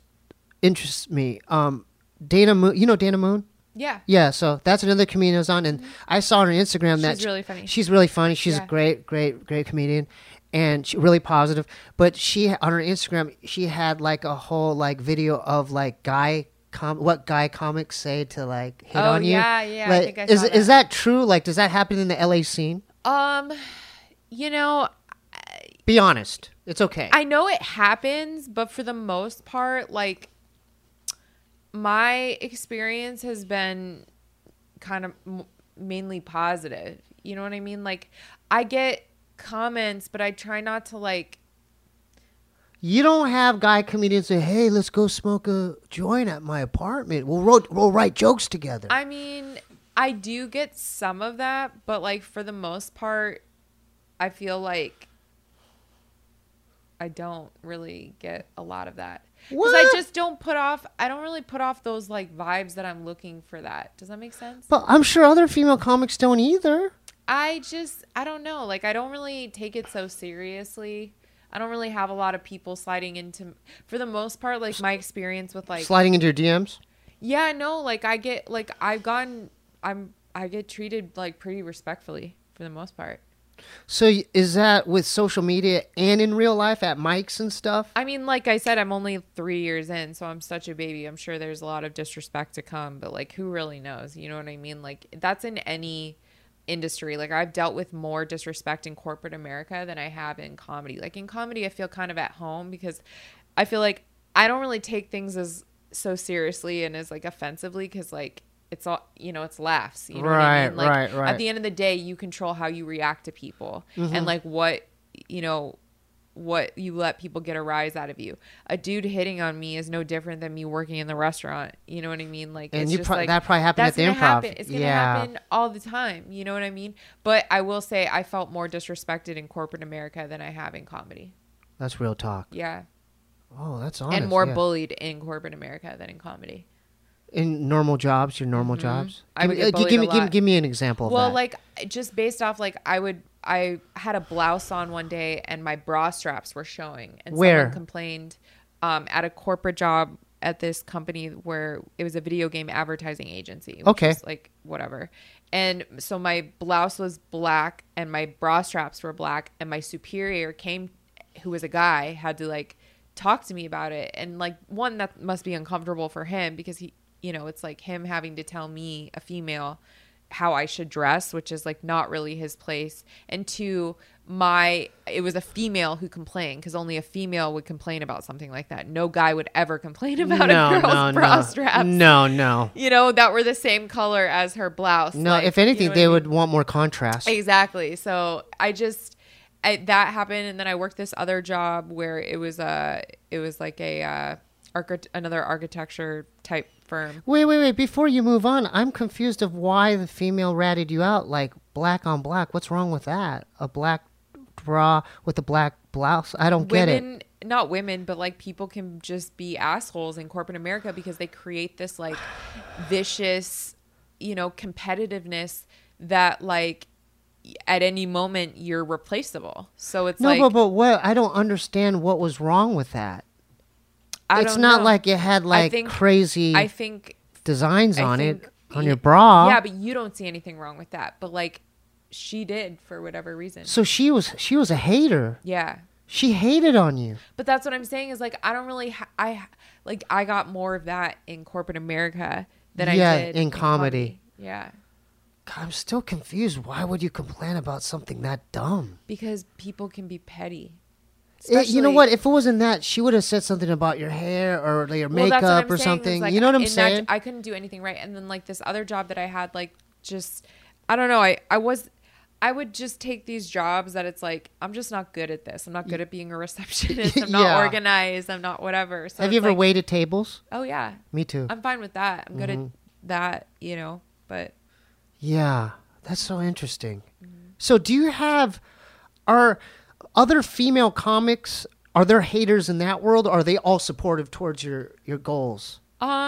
me. Dana Moon. You know Dana Moon? Yeah. Yeah. So that's another comedian I was on, and I saw on her Instagram that She's really funny. She's really funny. She's Yeah. a great comedian. and she really positive. But she on her Instagram, she had like a whole like video of like what guy comics say to like hit on you. Yeah. Like, I think I saw is that true? Like, does that happen in the LA scene? You know, Be honest. It's okay. I know it happens, but for the most part, like, my experience has been kind of mainly positive. You know what I mean? Like, I get comments, but I try not to, like... You don't have guy comedians say, hey, let's go smoke a joint at my apartment. We'll write jokes together. I mean, I do get some of that, but, like, for the most part, I feel like I don't really get a lot of that. Because I just don't really put off those like vibes that I'm looking for that. Does that make sense? But I'm sure other female comics don't either. I don't know. Like, I don't really take it so seriously. I don't really have a lot of people sliding into, for the most part, like my experience with like. Sliding into your DMs? Yeah, no, like I get treated like pretty respectfully for the most part. So is that with social media and in real life at mics and stuff? I mean, like I said, I'm only 3 years in, so I'm such a baby. I'm sure there's a lot of disrespect to come, but like, who really knows? You know what I mean? Like, that's in any industry. Like, I've dealt with more disrespect in corporate America than I have in comedy. Like, in comedy, I feel kind of at home because I feel like I don't really take things as so seriously and as like offensively because like it's all, you know, it's laughs. You know what I mean? Like, right. At the end of the day, you control how you react to people and like what you let people get a rise out of you. A dude hitting on me is no different than me working in the restaurant. You know what I mean? Like, and it's just like that probably happened at the improv. It's gonna happen all the time. You know what I mean? But I will say I felt more disrespected in corporate America than I have in comedy. That's real talk. Yeah. Oh, that's honest. And more bullied in corporate America than in comedy. In normal jobs, your normal jobs? I would get bullied a lot. Give me an example of that. Well, like, just based off, like, I had a blouse on one day and my bra straps were showing. And someone complained at a corporate job at this company where it was a video game advertising agency. Which is, like, whatever. And so my blouse was black and my bra straps were black. And my superior came, who was a guy, had to, like, talk to me about it. And, like, one, that must be uncomfortable for him because he, you know, it's like him having to tell me, a female, how I should dress, which is like not really his place. And two, it was a female who complained because only a female would complain about something like that. No guy would ever complain about a girl's bra straps. No. You know, that were the same color as her blouse. No, like, if anything, they would want more contrast. Exactly. So that happened. And then I worked this other job where it was like another architecture type firm. Wait. Before you move on, I'm confused of why the female ratted you out like black on black. What's wrong with that? A black bra with a black blouse? I don't get it. Not women, but like people can just be assholes in corporate America because they create this like vicious, you know, competitiveness that like at any moment you're replaceable. So it's but what? I don't understand what was wrong with that. It's not like it had like crazy designs on it on your bra. Yeah, but you don't see anything wrong with that. But like she did for whatever reason. So she was a hater. Yeah. She hated on you. But that's what I'm saying is like I don't really I got more of that in corporate America than I did in comedy. Yeah. God, I'm still confused. Why would you complain about something that dumb? Because people can be petty. You know what? If it wasn't that, she would have said something about your hair or your makeup or something. Like, you know what I'm saying? I couldn't do anything right. And then like this other job that I had, like just, I don't know. I would just take these jobs that it's like, I'm just not good at this. I'm not good at being a receptionist. I'm not organized. I'm not whatever. So have you ever waited tables? Oh yeah. Me too. I'm fine with that. I'm good at that, you know, but. Yeah. That's so interesting. So do you have, other female comics, are there haters in that world? Or are they all supportive towards your goals?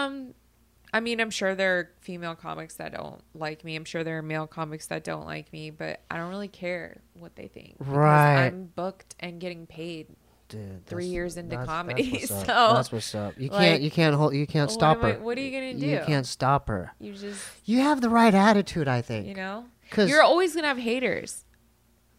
I mean, I'm sure there are female comics that don't like me. I'm sure there are male comics that don't like me, but I don't really care what they think. Right. I'm booked and getting paid. Dude, 3 years into comedy. That's so that's what's up. You can't stop her. What are you gonna do? You can't stop her. You have the right attitude, I think. You know? You're always gonna have haters.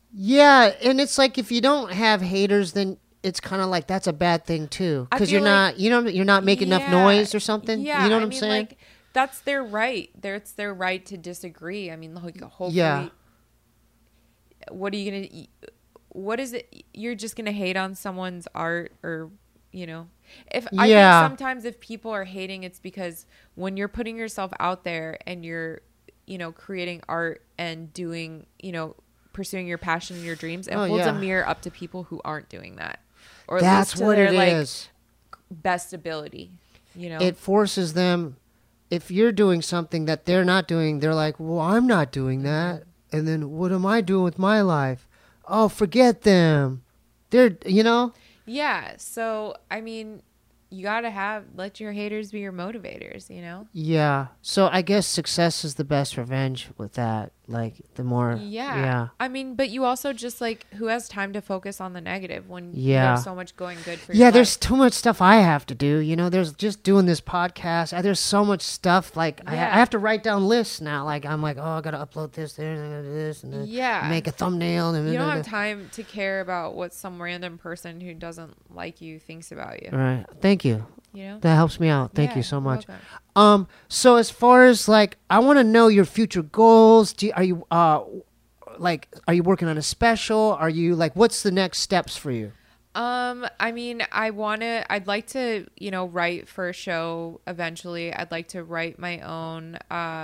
Yeah, and it's like if you don't have haters, then it's kind of like that's a bad thing too, I because feel like, you're not making enough noise or something. Yeah, You know what I I'm mean, saying? like, that's their right. It's their right to disagree. I mean, like, Yeah. hopefully, what are you gonna? What is it? You're just gonna hate on someone's art, or you know, if I think Yeah. sometimes if people are hating, it's because when you're putting yourself out there and you're, creating art and doing, pursuing your passion and your dreams, it Oh, holds a yeah. mirror up to people who aren't doing that, or at That's least to what their it like is. best ability. It forces them. If you're doing something that they're not doing, they're like, "Well, I'm not doing that." And then what am I doing with my life? Oh, forget them. They're. Yeah. So, I mean, you got to let your haters be your motivators, Yeah. So I guess success is the best revenge with that. Like the more. Yeah. Yeah. I mean, but you also just like, who has time to focus on the negative when you Yeah. have so much going good for Yeah, your there's life? too much stuff I have to do. There's just doing this podcast. There's so much stuff. Like I Yeah. have to write down lists now. Like I'm like, oh, I gotta upload this, there, and this, and then Yeah. make a thumbnail. And You don't have time to care about what some random person who doesn't like you thinks about you. All right. Thank you. You know? That helps me out. Thank Yeah, you so you're much. welcome. So as far as like, I want to know your future goals. Are you working on a special? Are you like, what's the next steps for you? I mean, I'd like to, write for a show eventually. I'd like to write my own,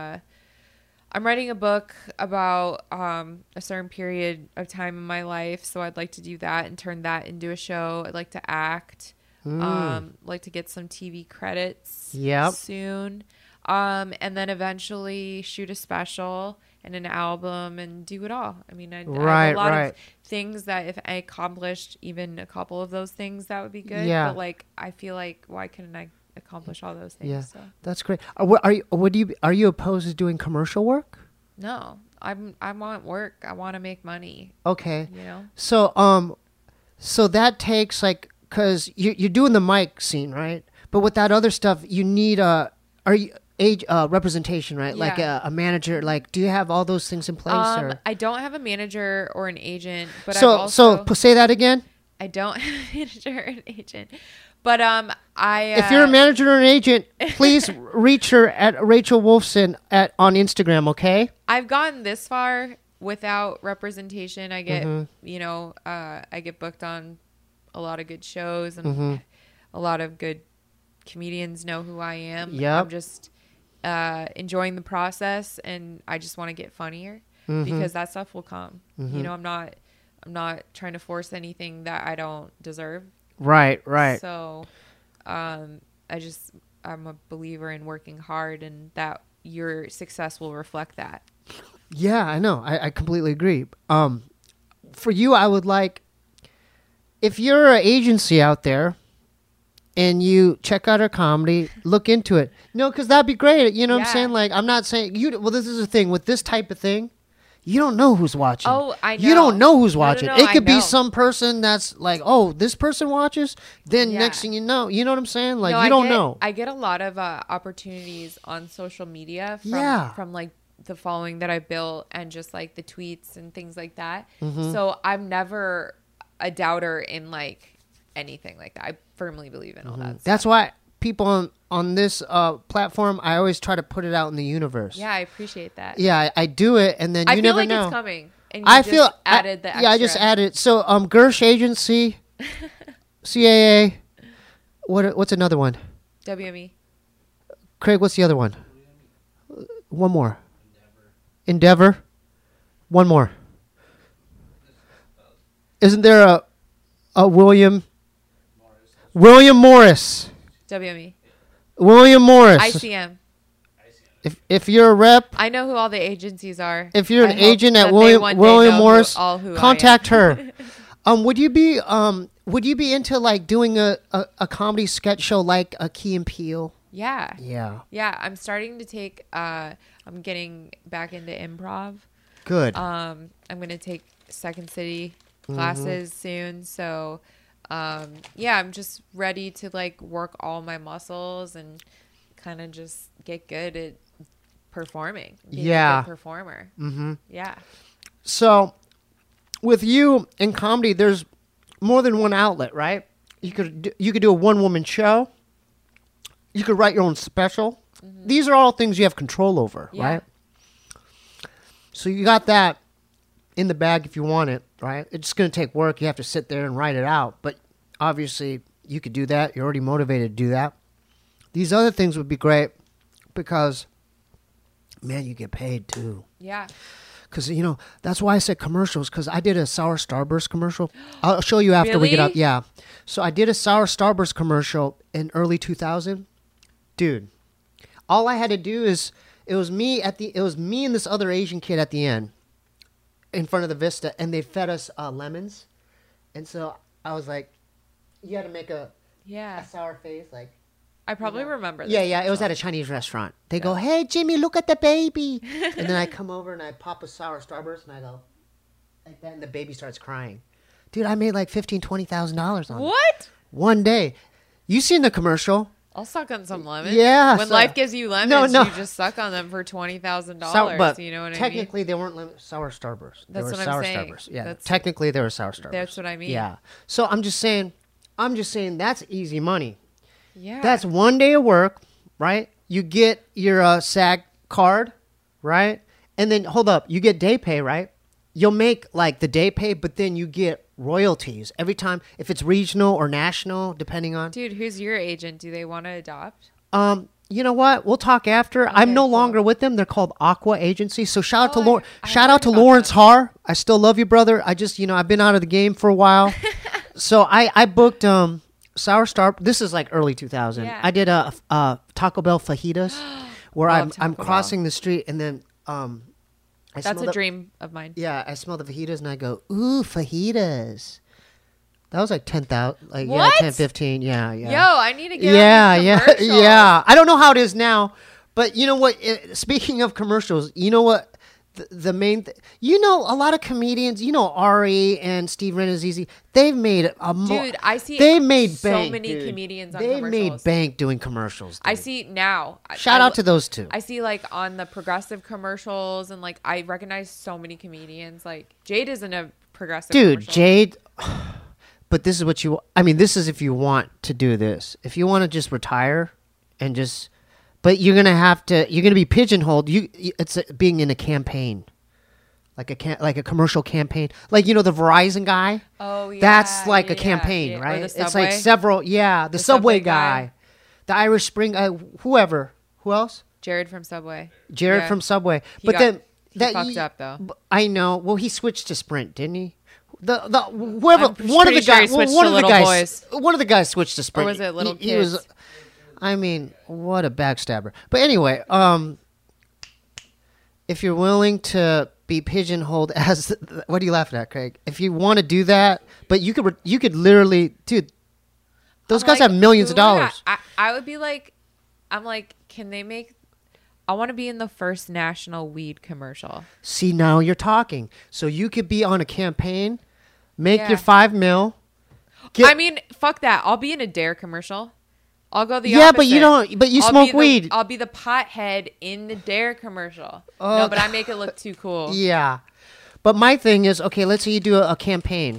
I'm writing a book about, a certain period of time in my life. So I'd like to do that and turn that into a show. I'd like to act, like to get some TV credits soon. And then eventually shoot a special and an album and do it all. I mean, I have a lot of things that if I accomplished even a couple of those things, that would be good. Yeah. But like, I feel like, why couldn't I accomplish all those things? Yeah, So. that's great. Are you opposed to doing commercial work? No, I want work. I want to make money. Okay. You know? So that takes like, cause you're doing the mic scene, right? But with that other stuff, you need representation, right? Yeah. Like a manager. Like, do you have all those things in place? Or? I don't have a manager or an agent, but So say that again. I don't have a manager or an agent, but if you're a manager or an agent, please reach her at Rachel Wolfson on Instagram. Okay. I've gotten this far without representation. I get, I get booked on a lot of good shows, and a lot of good comedians know who I am. Yep. I'm just enjoying the process, and I just want to get funnier because that stuff will come. I'm not trying to force anything that I don't deserve. Right. So, I'm a believer in working hard, and that your success will reflect that. Yeah, I know. I completely agree. For you, I would like, if you're an agency out there and you check out our comedy, look into it. No, because that'd be great. You know what I'm saying? Like, I'm not saying well, this is the thing with this type of thing. You don't know who's watching. Oh, I know. You don't know who's watching. No, it could I be know. some person that's like, oh, this person watches. Then next thing you know what I'm saying? Like, you don't know. I get a lot of opportunities on social media from like the following that I built and just like the tweets and things like that. So I'm never a doubter in like anything like that. I firmly believe in all that stuff. That's why people on this platform, I always try to put it out in the universe. Yeah, I appreciate that. Yeah, I do it, and then you never like know. It's coming. And you added the extra. Yeah, I just added. So, Gersh Agency, CAA. What's another one? WME. Craig, what's the other one? One more. Endeavor. One more. Isn't there a William Morris? WME. William Morris. ICM. If you're a rep, I know who all the agencies are. If you're an agent at William Morris, contact her. Would you be into like doing a comedy sketch show like a Key and Peele? Yeah. Yeah. Yeah, I'm starting to take I'm getting back into improv. Good. I'm going to take Second City classes soon, so yeah, I'm just ready to like work all my muscles and kind of just get good at performing. Being a good performer. Yeah. So with you in comedy, there's more than one outlet, right? You could do a one-woman show. You could write your own special. Mm-hmm. These are all things you have control over, right? So you got that in the bag if you want it, right? It's going to take work. You have to sit there and write it out. But obviously, you could do that. You're already motivated to do that. These other things would be great because, man, you get paid too. Yeah. Because, that's why I said commercials, because I did a Sour Starburst commercial. I'll show you after we get out. Yeah. So I did a Sour Starburst commercial in early 2000. Dude, all I had to do is, it was me and this other Asian kid at the end in front of the Vista, and they fed us lemons. And so I was like, you had to make a sour face, like. I probably remember this. Yeah, it was at a Chinese restaurant. They go, hey, Jimmy, look at the baby. And then I come over and I pop a Sour Starburst and I go, like that, and the baby starts crying. Dude, I made like $15,000, $20,000 on it. What? One day. You seen the commercial? I'll suck on some lemons. Yeah. When life gives you lemons, you just suck on them for $20,000. But you know what I mean? Technically, they weren't Sour Starburst. That's what I'm saying. Starburst. Yeah. Technically, they were Sour Starburst. That's what I mean. Yeah. So I'm just saying that's easy money. Yeah. That's one day of work, right? You get your SAG card, right? And then, hold up, you get day pay, right? You'll make, like, the day pay, but then you get royalties every time, if it's regional or national, depending on... Dude, who's your agent? Do they want to adopt? You know what? We'll talk after. Okay, I'm no longer with them. They're called Aqua Agency. So shout out to Lawrence Haar. I still love you, brother. I just, I've been out of the game for a while. So I booked... Sour Star. This is like early 2000. Yeah. I did a Taco Bell fajitas, where I'm crossing the street and then that's a dream of mine. Yeah, I smell the fajitas and I go, ooh, fajitas. That was like 10,000, like what? 10, 15. Yeah. Yo, I need to get on these commercials. Yeah. I don't know how it is now, but you know what? Speaking of commercials, you know what? The main a lot of comedians, Ari and Steve Renazizi, they've made dude, I see they made so bank, many dude. Comedians on they commercials. Made bank doing commercials, dude. I see now. Shout out to those two. I see like on the progressive commercials, and like I recognize so many comedians. Like Jade isn't a progressive commercial. Jade, but this is this is if you want to do this. If you want to just retire and just... But you're gonna be pigeonholed. It's being in a campaign, like a commercial campaign, like the Verizon guy. Oh yeah, that's like a campaign, right? It's like several. Yeah, the Subway guy, the Irish Spring, whoever. Who else? Jared from Subway. From Subway. He fucked up though. I know. Well, he switched to Sprint, didn't he? One of the guys switched to Sprint. Or was it Little Kids? He was. What a backstabber. But anyway, if you're willing to be pigeonholed as... What are you laughing at, Craig? If you want to do that, but you could literally... Dude, those guys have millions of dollars. I would be like... I'm like, can they make... I want to be in the first national weed commercial. See, now you're talking. So you could be on a campaign, make your $5 million... fuck that. I'll be in a Dare commercial. I'll go the opposite. But you don't. But you smoke weed. I'll be the pothead in the Dare commercial. No, but I make it look too cool. Yeah, but my thing is, okay, let's say you do a campaign.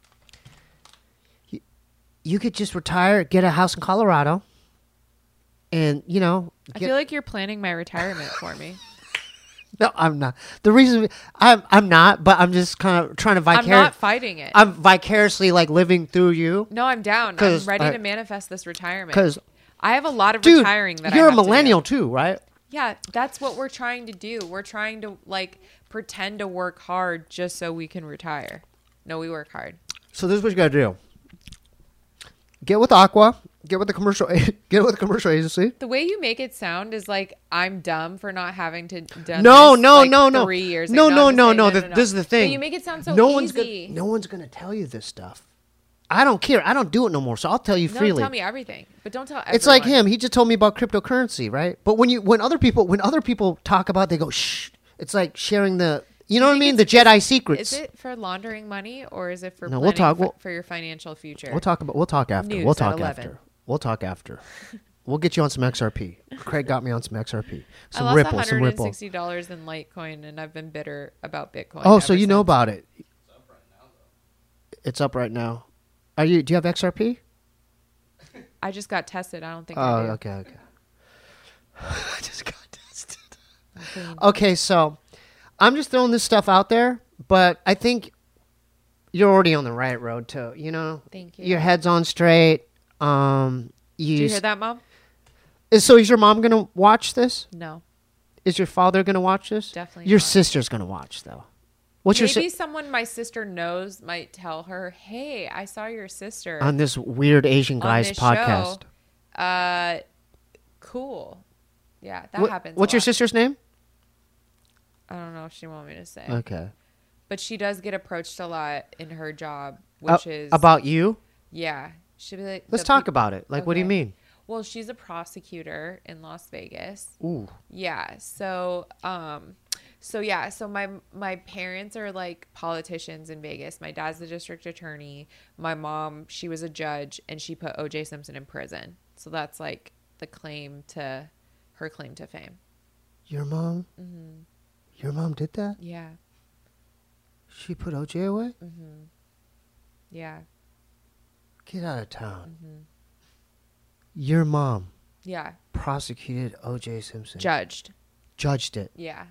You could just retire, get a house in Colorado, and I feel like you're planning my retirement for me. No, I'm not. The reason I'm not, but I'm just kind of trying to I'm not fighting it. I'm vicariously like living through you. No, I'm down. I'm ready to manifest this retirement. Because I have a lot of retiring that you're I have a millennial too, right? Yeah, that's what we're trying to do. We're trying to like pretend to work hard just so we can retire. No, we work hard. So this is what you got to do. Get with Aqua. Get with the commercial agency. The way you make it sound is like I'm dumb for not having to done no. 3 years. No. This is the thing. But you make it sound so easy. No one's gonna tell you this stuff. I don't care. I don't do it no more. So I'll tell you freely. Tell me everything, but don't tell everyone. It's like him. He just told me about cryptocurrency, right? But when other people talk about it, they go shh. It's like sharing the. You know what I mean? The Jedi secrets. Is it for laundering money or is it for for your financial future? We'll talk after. News we'll talk after. We'll talk after. We'll get you on some XRP. Craig got me on some XRP. I lost $160 in Litecoin, and I've been bitter about Bitcoin. Oh, so you know about it. It's up right now. Do you have XRP? I just got tested. I don't think I do. Okay. I just got tested. Okay. Okay, so I'm just throwing this stuff out there, but I think you're already on the right road too. You know, Thank you. your head's on straight. Did you hear that, Mom? So is your mom gonna watch this? No. Is your father gonna watch this? Definitely Your not. sister's gonna watch though. What's Maybe your someone my sister knows might tell her, "Hey, I saw your sister on this weird Asian on guys this podcast? show." Cool. Yeah, that happens. What's a your lot. sister's name? I don't know if she want me to say. Okay. But she does get approached a lot in her job, which is about you. yeah. She'll be like, Let's the talk peop- about it. Like, what do you Okay. mean? Well, she's a prosecutor in Las Vegas. Ooh. Yeah. So my parents are like politicians in Vegas. My dad's the district attorney. My mom, she was a judge and she put OJ Simpson in prison. So that's like her claim to fame. Your mom? Mm-hmm. Your mom did that? Yeah. She put OJ away? Mm-hmm. Yeah. Get out of town. Mm-hmm. Your mom Yeah. prosecuted OJ Simpson. Judged Judged it. Yeah.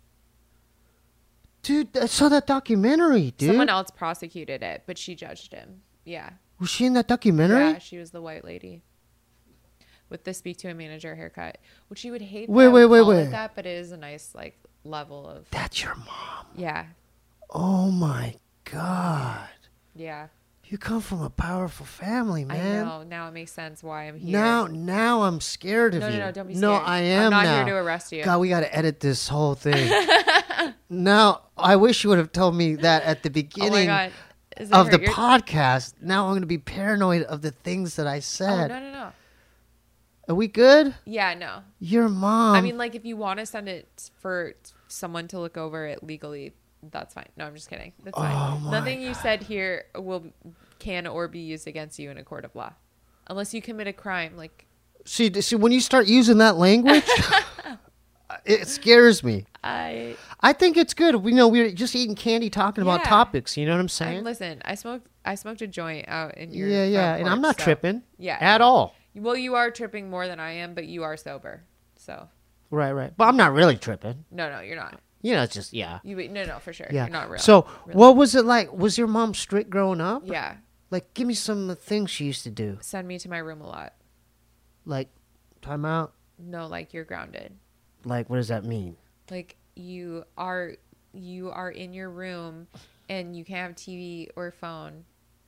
Dude, I saw that documentary, dude. Someone else prosecuted it, but she judged him. Yeah. Was she in that documentary? Yeah, she was the white lady with the speak to a manager haircut, which you would hate. Wait, that I would wait, call wait. it that, but it is a nice like level of. That's your mom. Yeah, Oh my God. yeah. You come from a powerful family, man. I know. Now it makes sense why I'm here. Now I'm scared of no, you. no, don't be No, scared. I am I'm not now. here to arrest you. God, we got to edit this whole thing. Now, I wish you would have told me that at the Oh my beginning god. Does it of the hurt your- podcast. Now I'm going to be paranoid of the things that I Oh, said. no. Are we good? Yeah, no. Your mom. I mean, like, if you want to send it for someone to look over it legally, that's fine. No, I'm just kidding. That's fine. Oh my Nothing you said here can or be used against you in a court of law, unless you commit a crime. Like, see, when you start using that language, it scares me. I think it's good. We know we're just eating candy, talking about Yeah. topics. You know what I'm saying? listen, I smoked a joint out in your Yeah, front and I'm porch, not so- tripping. Yeah, at all. Well, you are tripping more than I am, but you are sober. So Right. But I'm not really tripping. no, you're not. You know, it's just no, For sure. yeah. You're not real. So, Really. what was it like? Was your mom strict growing up? Yeah, Like, give me some of the things she used to do. send me to my room a lot. Like, time out. No, like you're grounded. Like, what does that mean? Like you are in your room and you can't have TV or phone.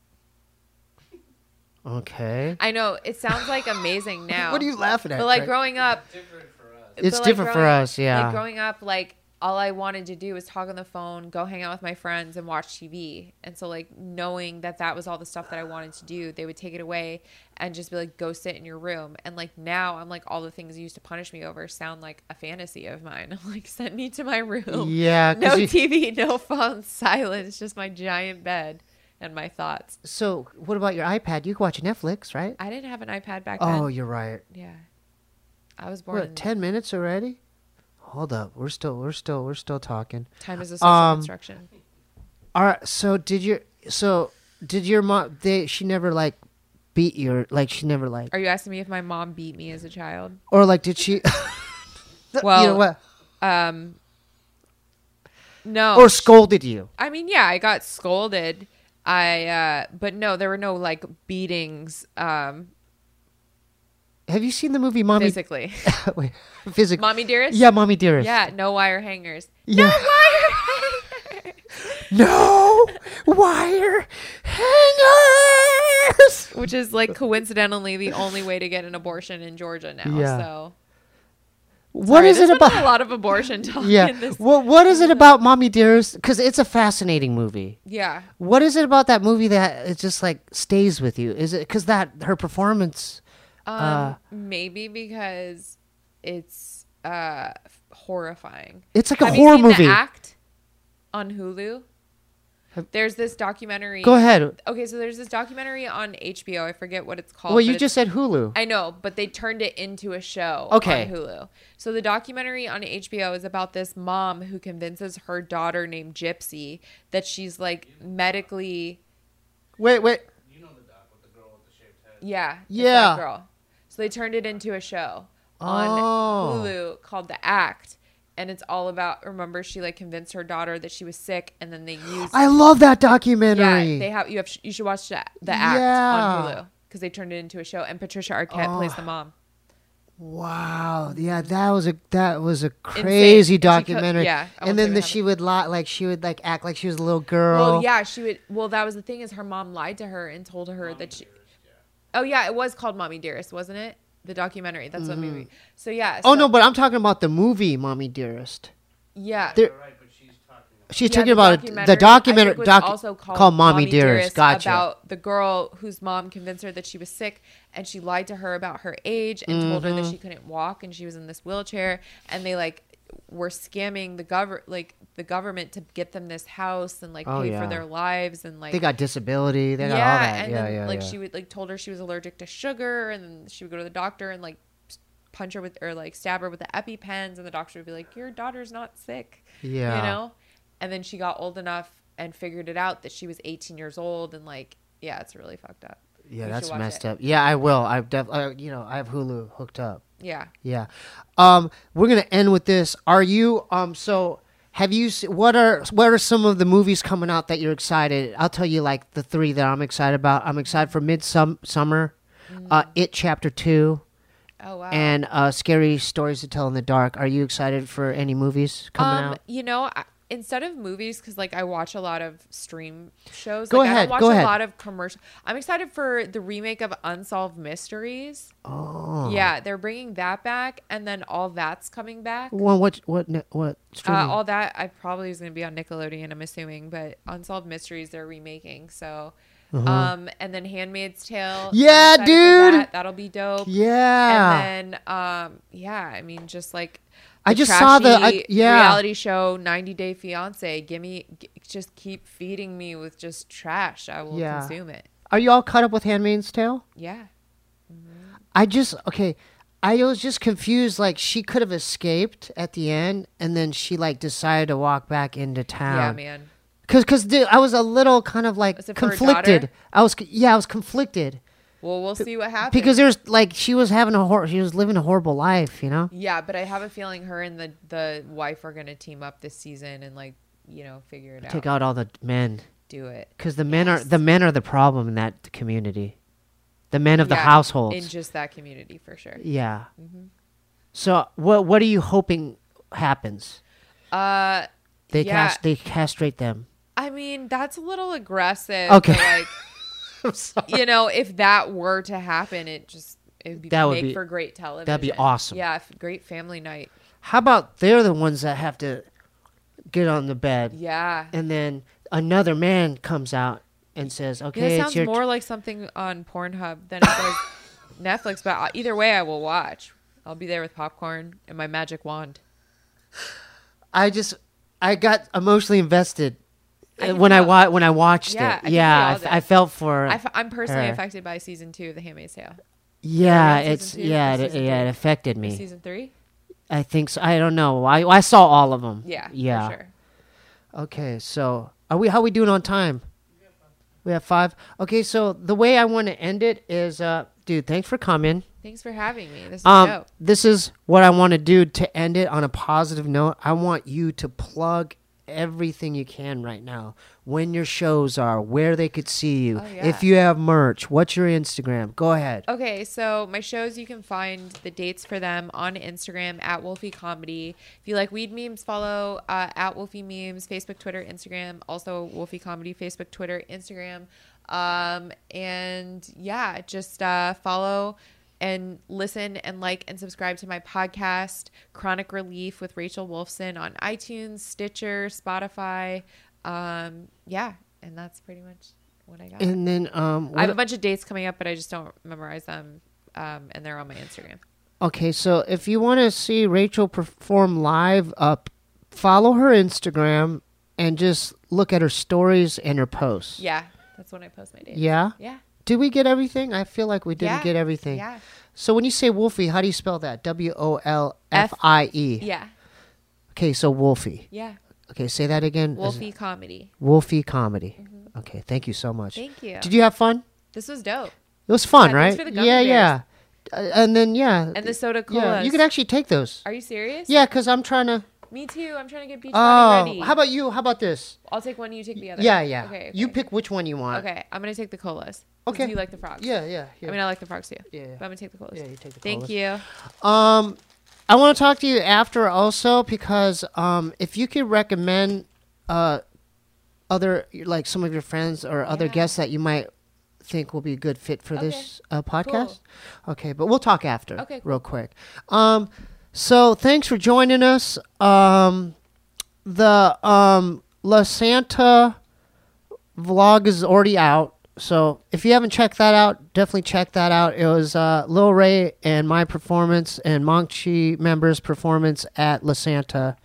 Okay. I know it sounds like amazing now. What are you laughing at? But like Craig? growing up, It's but, like, different for us, yeah. Like growing up, like all I wanted to do was talk on the phone, go hang out with my friends, and watch TV. And so, like knowing that was all the stuff that I wanted to do, they would take it away and just be like, "Go sit in your room." And like now, I'm like, all the things you used to punish me over sound like a fantasy of mine. I'm like, send me to my room. Yeah. 'cause No you- TV, no phone, silence, just my giant bed and my thoughts. So, what about your iPad? You can watch Netflix, right? I didn't have an iPad back then. Oh, you're right. Yeah, I was born. What? 10 minutes already? Hold up. We're still talking. Time is a social construction. All right. So did your mom? She never like beat you, or like she never like, Are you asking me if my mom beat me as a child? or like did she? Well, you know what? No. Or scolded you? I mean, yeah, I got scolded. But no, there were no like beatings, Have you seen the movie Mommy? physically. Wait, physically. Mommy Dearest? Yeah, Mommy Dearest. Yeah, no wire hangers. Yeah. No wire hangers! No wire hangers. Which is like coincidentally the only way to get an abortion in Georgia now. Yeah. So What Sorry, is there's it been about? a lot of abortion talk Yeah. in this. What is it about Mommy Dearest? Because it's a fascinating movie. Yeah. What is it about that movie that it just like stays with you? Is it because that her performance? Maybe because it's horrifying. It's like a Have horror you seen movie. The Act on Hulu? There's this documentary. Go ahead. Okay, so there's this documentary on HBO. I forget what it's called. Well, but you it's- just said Hulu. I know, but they turned it into a show Okay. on Hulu. So the documentary on HBO is about this mom who convinces her daughter named Gypsy that she's like medically Wait. You know the doc with the girl with the shaved head. Yeah. it's Yeah. that girl. So they turned it into a show Oh. on Hulu called The Act. And it's all about, remember, she like convinced her daughter that she was sick, and then they used. I love that Yeah, documentary. they have. You should watch The Act on Hulu because they turned it into a show. And Patricia Arquette plays the mom. Wow. Yeah, that was a crazy And documentary. yeah, I And won't then say what she would act like she was a little girl. Well, yeah, she would. Well, that was the thing is her mom lied to her and told her that she. Oh yeah, it was called Mommy Dearest, wasn't it? The documentary. That's what movie. So yeah. Oh so- no, but I'm talking about the movie Mommy Dearest. Yeah. There- Right, but she's talking about She's Yeah, talking about the documentary I think was also called Mommy Dearest. Gotcha. About the girl whose mom convinced her that she was sick, and she lied to her about her age and told her that she couldn't walk and she was in this wheelchair, and they like were scamming the government to get them this house and like Oh, pay yeah. for their lives and like They got disability. They got all yeah, that. and Yeah, then yeah, like yeah. she would like told her she was allergic to sugar, and then she would go to the doctor and like punch her with or like stab her with the EpiPens, and the doctor would be like, "Your daughter's not sick," Yeah. you know. And then she got old enough and figured it out that she was 18 years old, and like yeah, it's really fucked up. Yeah, You that's should watch messed it. up. Yeah, I will. I have Hulu hooked up. Yeah. Yeah. We're gonna end with this. Are you so? Have you? What are some of the movies coming out that you're excited? I'll tell you like the 3 that I'm excited about. I'm excited for Midsummer, It Chapter 2, Oh wow. and Scary Stories to Tell in the Dark. Are you excited for any movies coming out? You know, instead of movies, because like I watch a lot of stream shows. Go like, ahead, I don't watch go a ahead. lot of commercial. I'm excited for the remake of Unsolved Mysteries. Oh. Yeah, they're bringing that back, and then All That's coming back. Well, what streaming? All That I probably is going to be on Nickelodeon, I'm assuming, but Unsolved Mysteries they're remaking. So, and then Handmaid's Tale. I'm Yeah, excited for dude. that. That'll be dope. Yeah. And then, yeah, I mean, just like I the just saw trashy yeah. reality show 90 Day Fiance. Just keep feeding me with just trash. I will Yeah. consume it. Are you all caught up with Handmaid's Tale? Yeah. I was just confused. Like she could have escaped at the end, and then she like decided to walk back into Yeah, town. man. Because I was a little kind of like Was it for her conflicted. daughter? I was conflicted Well, we'll see what happens. because there's like she was living a horrible life, you know. Yeah, but I have a feeling her and the wife are gonna team up this season and like figure it out. Take out all the men Do it. because the men are the problem in that community. The men of the Yeah, households. in just that community for sure. Yeah. So what are you hoping happens? Yeah. They castrate them. I mean, that's a little aggressive. Okay. But, like, I'm sorry. if that were to happen, it'd be That would make be- for great television. that'd be awesome. Yeah, great family night. How about they're the ones that have to get on the bed, Yeah. and then another man comes out and says, Yeah, "Okay, it it's sounds your." more like something on Pornhub than it does Netflix. But either way, I will watch. I'll be there with popcorn and my magic wand. I got emotionally invested I can when tell. I watched Yeah, I it. think Yeah, we all did. I felt for. I'm personally her. affected by season 2 of The Handmaid's Tale. Yeah, Are we on it's season two yeah, or it, season yeah, it three? affected Or me. season 3? I think so. I don't know. I saw all of them. Yeah. Yeah. For sure. Okay, so how we doing on time? We have 5. Okay, so the way I want to end it is, dude, thanks for coming. Thanks for having me. This is dope. This is what I want to do to end it on a positive note. I want you to plug everything you can right now. When your shows are, where they could see you. Oh, yeah. If you have merch, what's your Instagram? Go ahead. Okay, so my shows, you can find the dates for them on Instagram at Wolfie Comedy. If you like weed memes, follow at Wolfie Memes, Facebook, Twitter, Instagram. Also Wolfie Comedy, Facebook, Twitter, Instagram. And yeah, just follow and listen and like and subscribe to my podcast, Chronic Relief with Rachel Wolfson, on iTunes, Stitcher, Spotify. Yeah, and that's pretty much what I got. And then I have a bunch of dates coming up, but I just don't memorize them, and they're on my Instagram. okay, so if you want to see Rachel perform live, follow her Instagram and just look at her stories and her posts. Yeah, that's when I post my dates. Yeah? Yeah. Did we get everything? I feel like we didn't Yeah. get everything. Yeah. So when you say Wolfie, how do you spell that? WOLFIE. Yeah. Okay, so Wolfie. Yeah. Okay, say that again. Wolfie Comedy. Wolfie Comedy. Okay, thank you so much. Thank you. Did you have fun? This was dope. It was fun, Yeah, right? thanks for the gummy Yeah, bears. yeah. And then And the soda yeah, colas. you could actually take those. Are you serious? Yeah, because I'm trying to. Me too. I'm trying to get beach Oh, body ready. how about you? How about this? I'll take one. You take the other. Yeah, yeah. Okay. You pick which one you want. Okay. I'm gonna take the colas. 'Cause Okay. You like the frogs? Yeah, yeah, yeah. I mean, I like the frogs too. Yeah, yeah. But I'm gonna take the colas. Yeah, you take the Thank colas. you. I want to talk to you after also because if you could recommend other like some of your friends or other Yeah. guests that you might think will be a good fit for this podcast. Okay, but we'll talk after. Okay, cool. Real quick. So thanks for joining us. The La Santa vlog is already out. So if you haven't checked that out, definitely check that out. It was Lil Ray and my performance and Monkchi members' performance at La Santa.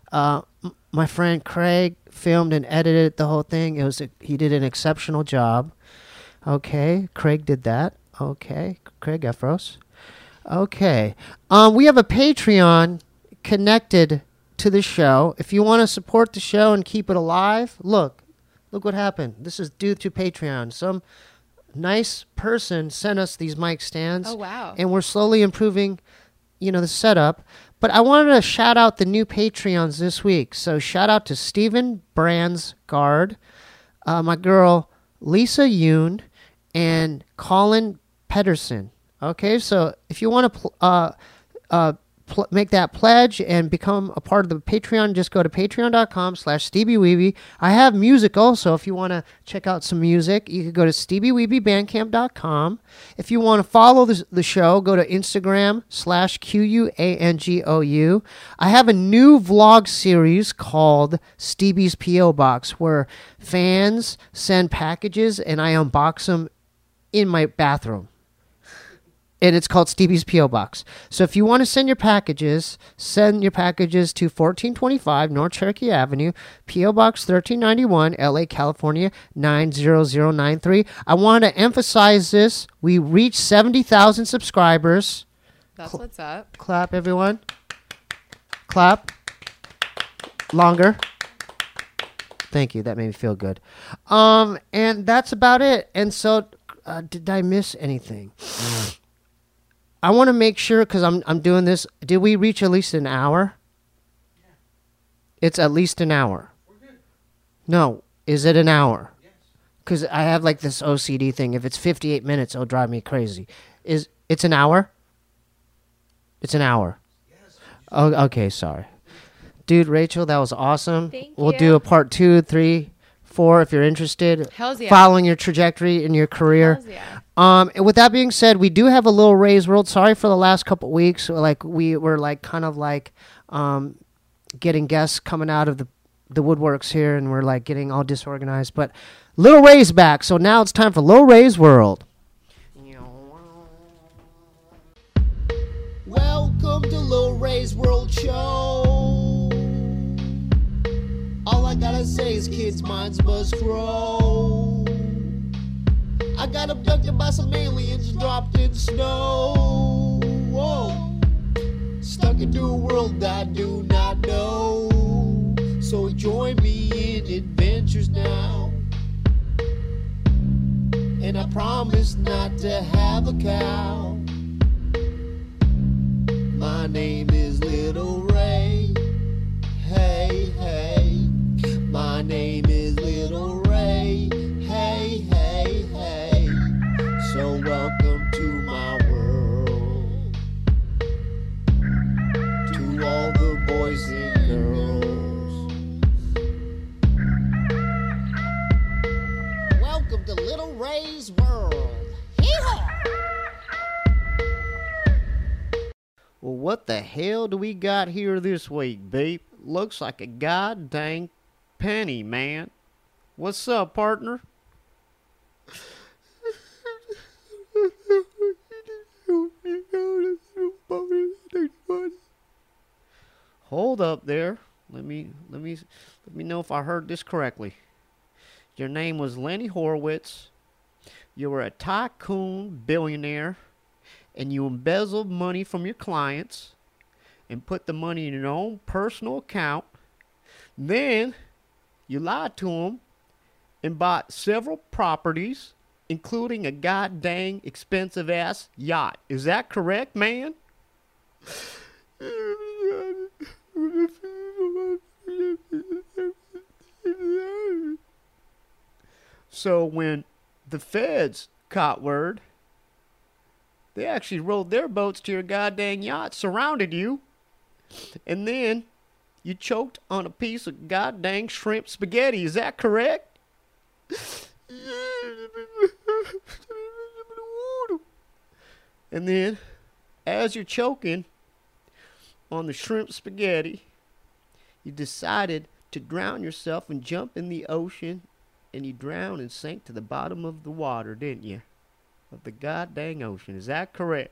My friend Craig filmed and edited the whole thing. He did an exceptional job. Okay, Craig did that. Okay, Craig Efros. Okay, we have a Patreon connected to the show. If you want to support the show and keep it alive, look what happened. This is due to Patreon. Some nice person sent us these mic stands. Oh, wow. And we're slowly improving, the setup. But I wanted to shout out the new Patreons this week. So shout out to Stephen Brandsgaard, my girl Lisa Yoon, and Colin Pedersen. Okay, so if you want to make that pledge and become a part of the Patreon, just go to patreon.com/StevieWeeby. I have music also. If you want to check out some music, you can go to StevieWeebyBandcamp.com. If you want to follow the show, go to Instagram /QUANGOU. I have a new vlog series called Stevie's P.O. Box where fans send packages and I unbox them in my bathroom. And it's called Stevie's P.O. Box. So if you want to send your packages to 1425 North Cherokee Avenue, P.O. Box 1391, L.A., California, 90093. I want to emphasize this. We reached 70,000 subscribers. That's what's up. Clap, everyone. Clap. Longer. Thank you. That made me feel good. And that's about it. And so, did I miss anything? I want to make sure, because I'm doing this. Did we reach at least an hour? Yeah. It's at least an hour. We're good. No. Is it an hour? Yes. Because I have like this OCD thing. If it's 58 minutes, it'll drive me crazy. It's an hour? It's an hour. Yes. Oh, okay, sorry. Dude, Rachel, that was awesome. Thank We'll you. do a part 2, 3, 4 if you're interested. Hells yeah. Following your trajectory in your career. Hells yeah. And with that being said, we do have a little Ray's World. Sorry for the last couple weeks. Like we were like kind of like getting guests coming out of the woodworks here, and we're like getting all disorganized. But Little Ray's back, so now it's time for Little Ray's World. Welcome to Little Ray's World Show. All I gotta say is kids' minds must grow. I got abducted by some aliens dropped in snow. Whoa. Stuck into a world I do not know. So join me in adventures now. And I promise not to have a cow. My name is Little Ray. Hey, hey. My name is Little Ray. Hey, hey, hey. So welcome to my world. To all the boys and girls. Welcome to Little Ray's World. Hee-haw! Well, what the hell do we got here this week, babe? Looks like a goddamn penny, man. What's up, partner? Hold up there. Let me know if I heard this correctly. Your name was Lenny Horowitz. You were a tycoon billionaire, and you embezzled money from your clients and put the money in your own personal account. Then you lied to them and bought several properties, including a goddamn expensive ass yacht. Is that correct, man? So when the feds caught word, they actually rowed their boats to your goddamn yacht, surrounded you, and then you choked on a piece of goddamn shrimp spaghetti. Is that correct? And then, as you're choking on the shrimp spaghetti, you decided to drown yourself and jump in the ocean, and you drowned and sank to the bottom of the water, didn't you? Of the goddamn ocean. Is that correct?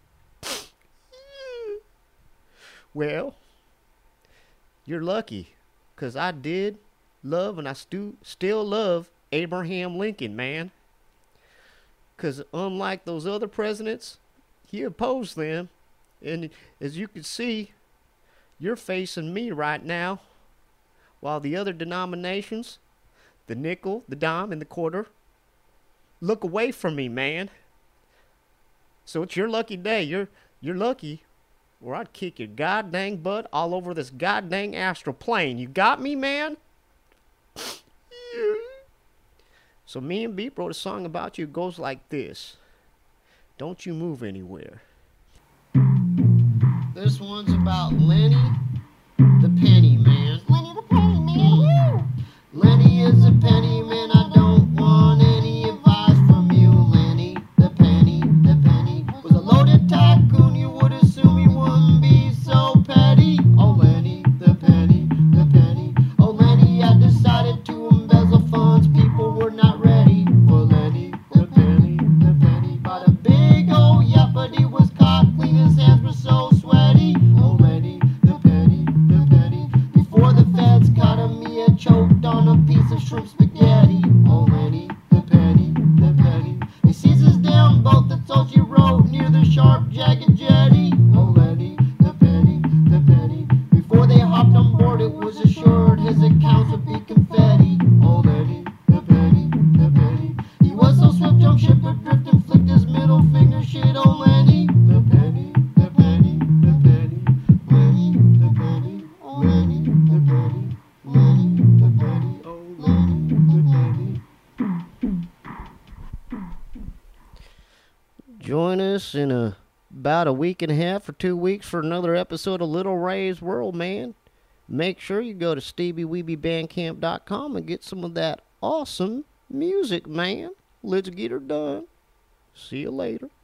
Well, you're lucky, 'cause I did love and I still love Abraham Lincoln, man. 'Cause unlike those other presidents, he opposed them. And as you can see, you're facing me right now, while the other denominations, the nickel, the dime, and the quarter, look away from me, man. So it's your lucky day. You're lucky, or I'd kick your goddamn butt all over this goddamn astral plane. You got me, man? So me and Beep wrote a song about you. It goes like this. Don't you move anywhere. This one's about Lenny the Penny Man. Lenny the Penny Man. Woo! Lenny is a penny man. I don't want any advice from you, Lenny the Penny. The Penny was a loaded tycoon. You would assume he wouldn't be so petty. Oh, Lenny the Penny. The Penny. Oh, Lenny had decided to embezzle funds. People were not ready for Lenny the Penny. The Penny bought a big old yacht, but he was caught clean. His hands were so sweaty. Oh, Lenny the Penny. The Penny. Before the feds caught him, he had choked on a piece of shrimp spaghetti. Oh, Lenny the Penny. The Penny. He sees his damn boat, that's all she wrote, near the sharp, jagged jetty. Oh, Lenny the Penny. The Penny. Before they hopped on board, it was assured his accounts would be confetti. Oh, Lenny the Penny. The Penny. He was so swift on ship adrift and flicked his middle finger. Shit, oh, Lenny the Penny. The Penny. The Penny. Lenny the Penny. Lenny the Penny. Lenny the Penny. Oh, Lenny the Penny. Join us in about a week and a half or 2 weeks for another episode of Little Ray's World, man. Make sure you go to StevieWeebyBandcamp.com and get some of that awesome music, man. Let's get her done. See you later.